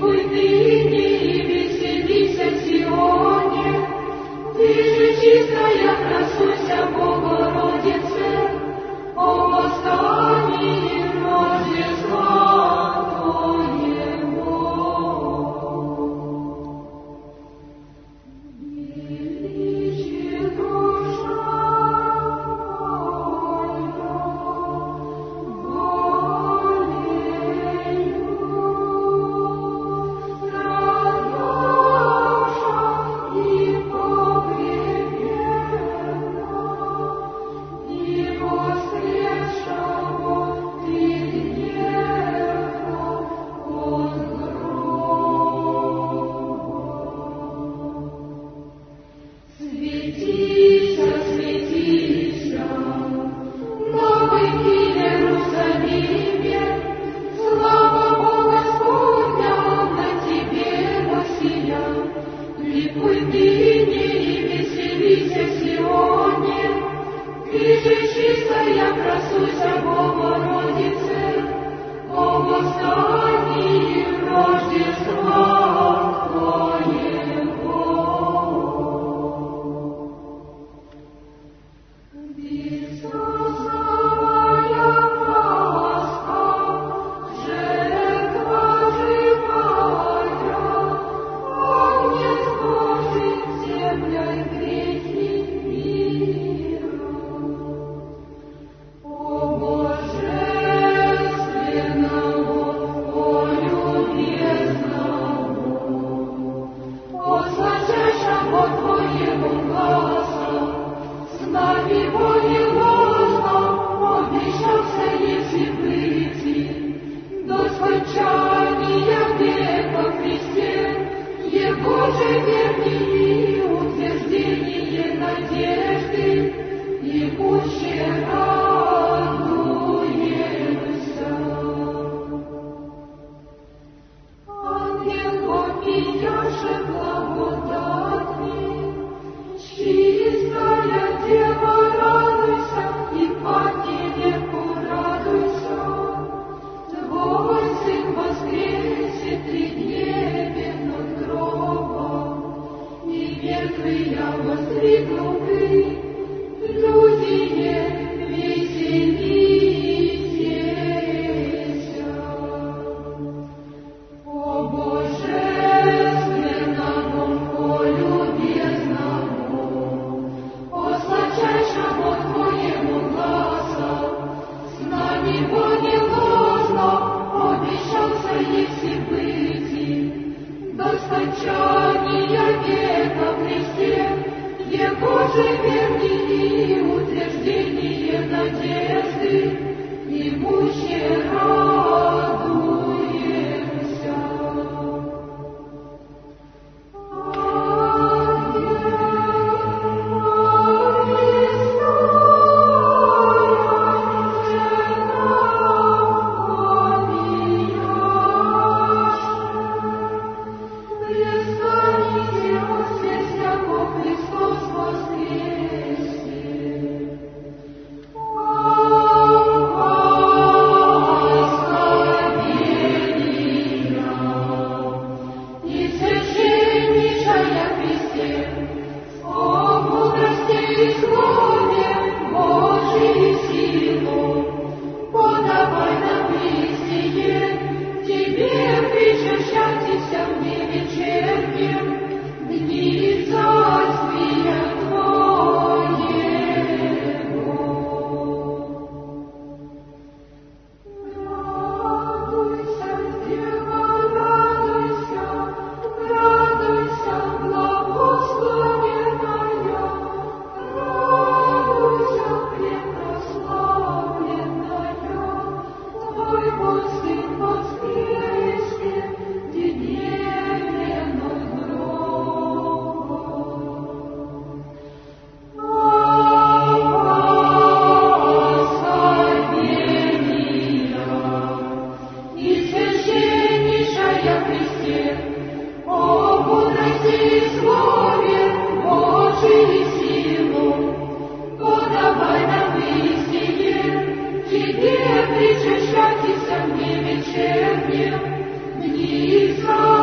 Тебе причащайтесь мне вечерним, дни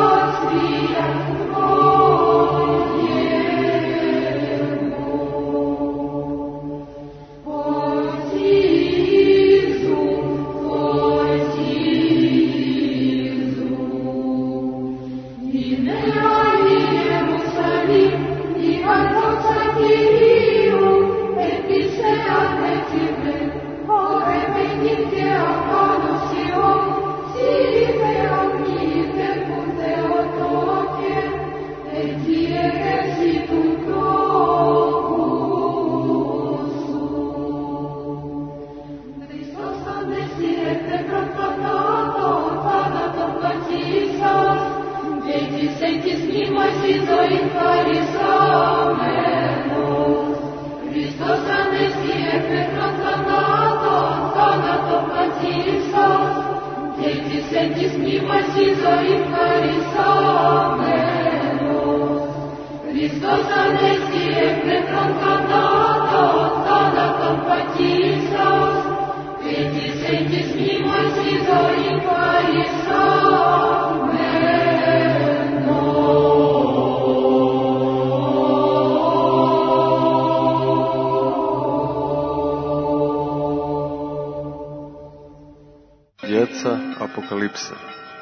Djeca apokalipse.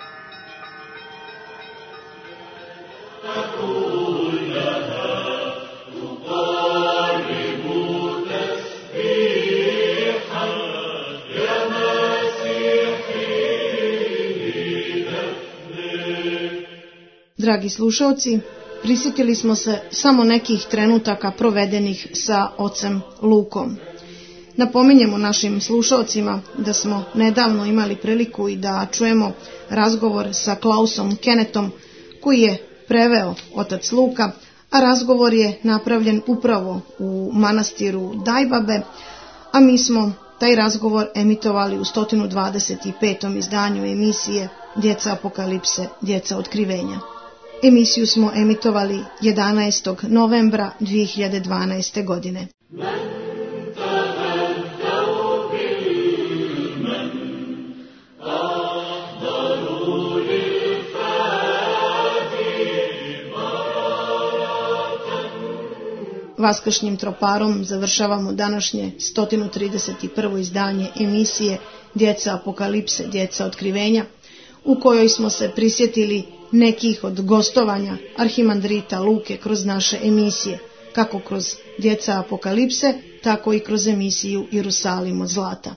Dragi slušalci, prisjetili smo se samo nekih trenutaka provedenih sa ocem Lukom. Napominjemo našim slušalcima da smo nedavno imali priliku i da čujemo razgovor sa Klausom Kennethom, koji je preveo otac Luka, a razgovor je napravljen upravo u manastiru Dajbabe, a mi smo taj razgovor emitovali u 125. izdanju emisije Djeca apokalipse, djeca otkrivenja. Emisiju smo emitovali 11. novembra 2012. godine. Vaskršnjim troparom završavamo današnje 131. izdanje emisije Djeca apokalipse, djeca otkrivenja, u kojoj smo se prisjetili nekih od gostovanja arhimandrita Luke kroz naše emisije, kako kroz Djeca apokalipse, tako i kroz emisiju Jerusalim od zlata.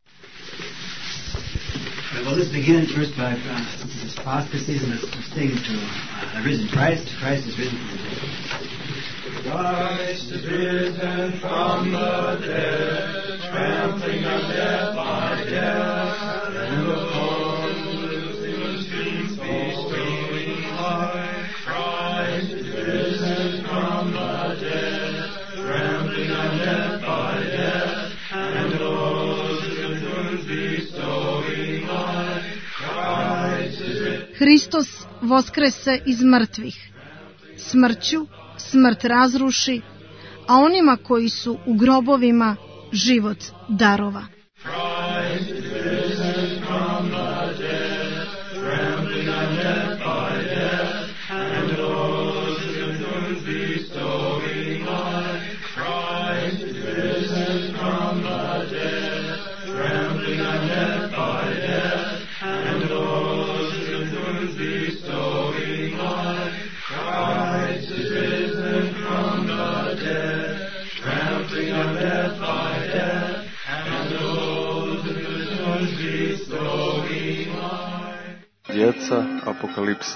Well, let's begin first by this past season of sing to the risen Christ. Christ is risen from the dead. Christ is risen from the dead, trampling on death by death, and upon the streets bestowing light. Christ is risen from the dead, trampling on death by death, and those who bestowing light. Christ is risen. Hristos voskrese iz mrtvih. Smrću smrt razruši, a onima koji su u grobovima život darova. Christ is risen from the dead, trampling on death by death, and those who bestowing light. Christ is risen from the dead, trampling on death by death, and those who bestowing light. Christ is risen from the dead, trampling on death by death, and those who bestowing light. Djeca apokalipse.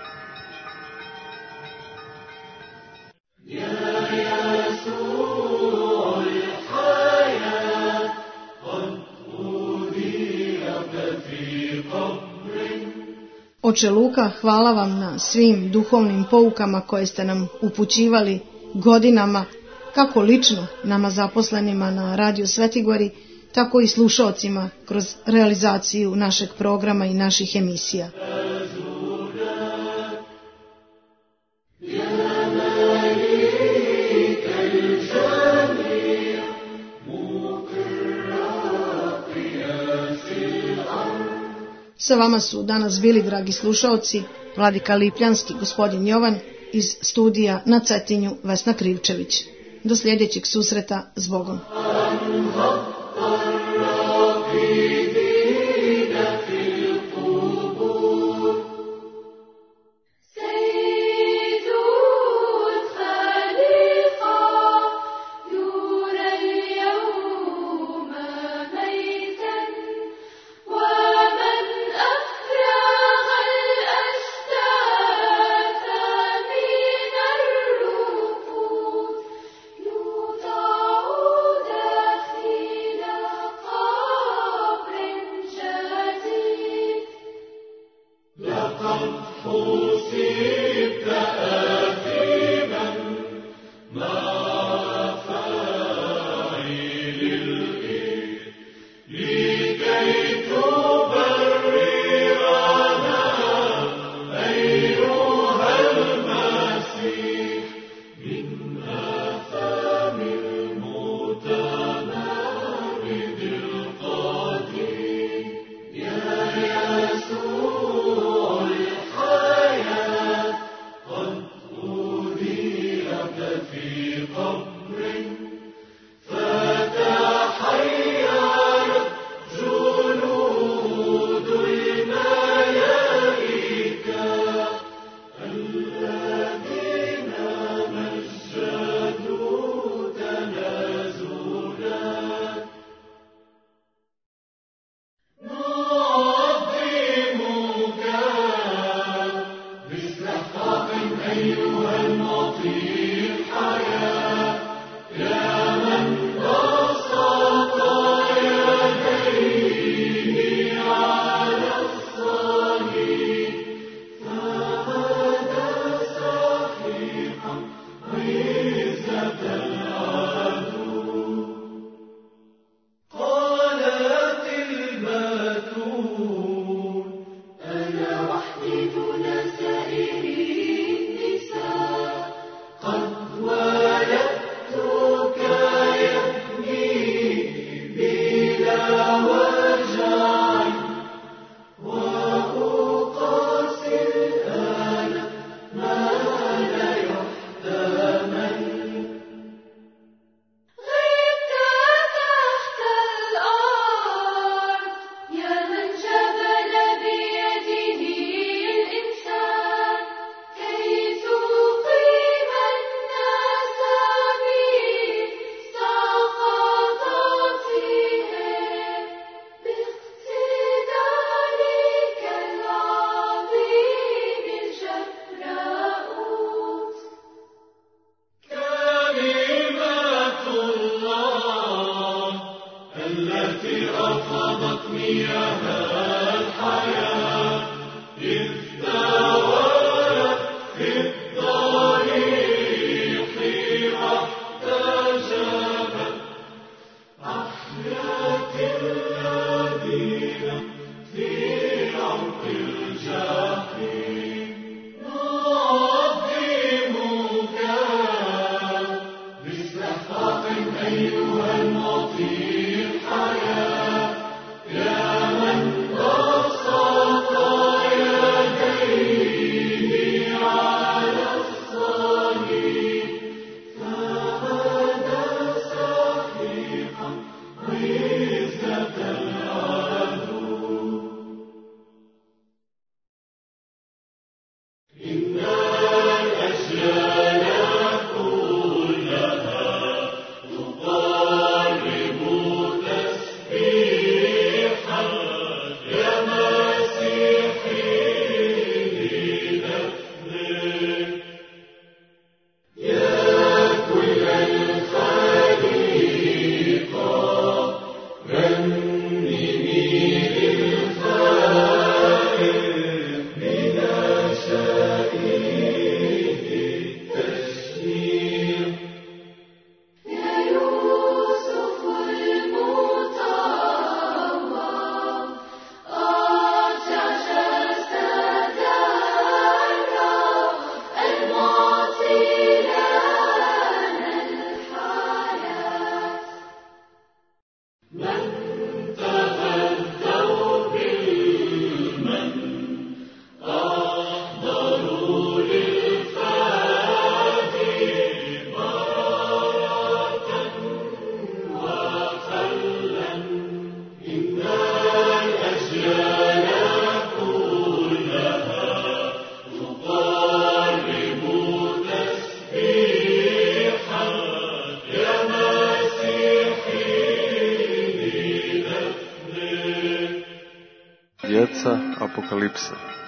Oče Luka, hvala vam na svim duhovnim poukama koje ste nam upućivali godinama, kako lično nama zaposlenima na Radio Svetigori, tako i slušaocima kroz realizaciju našeg programa i naših emisija. Sa vama su danas bili, dragi slušaoci, vladika Lipljanski, gospodin Jovan, iz studija na Cetinju Vesna Krivčević. Do sljedećeg susreta, s Bogom. أصيبت Apokalipsa.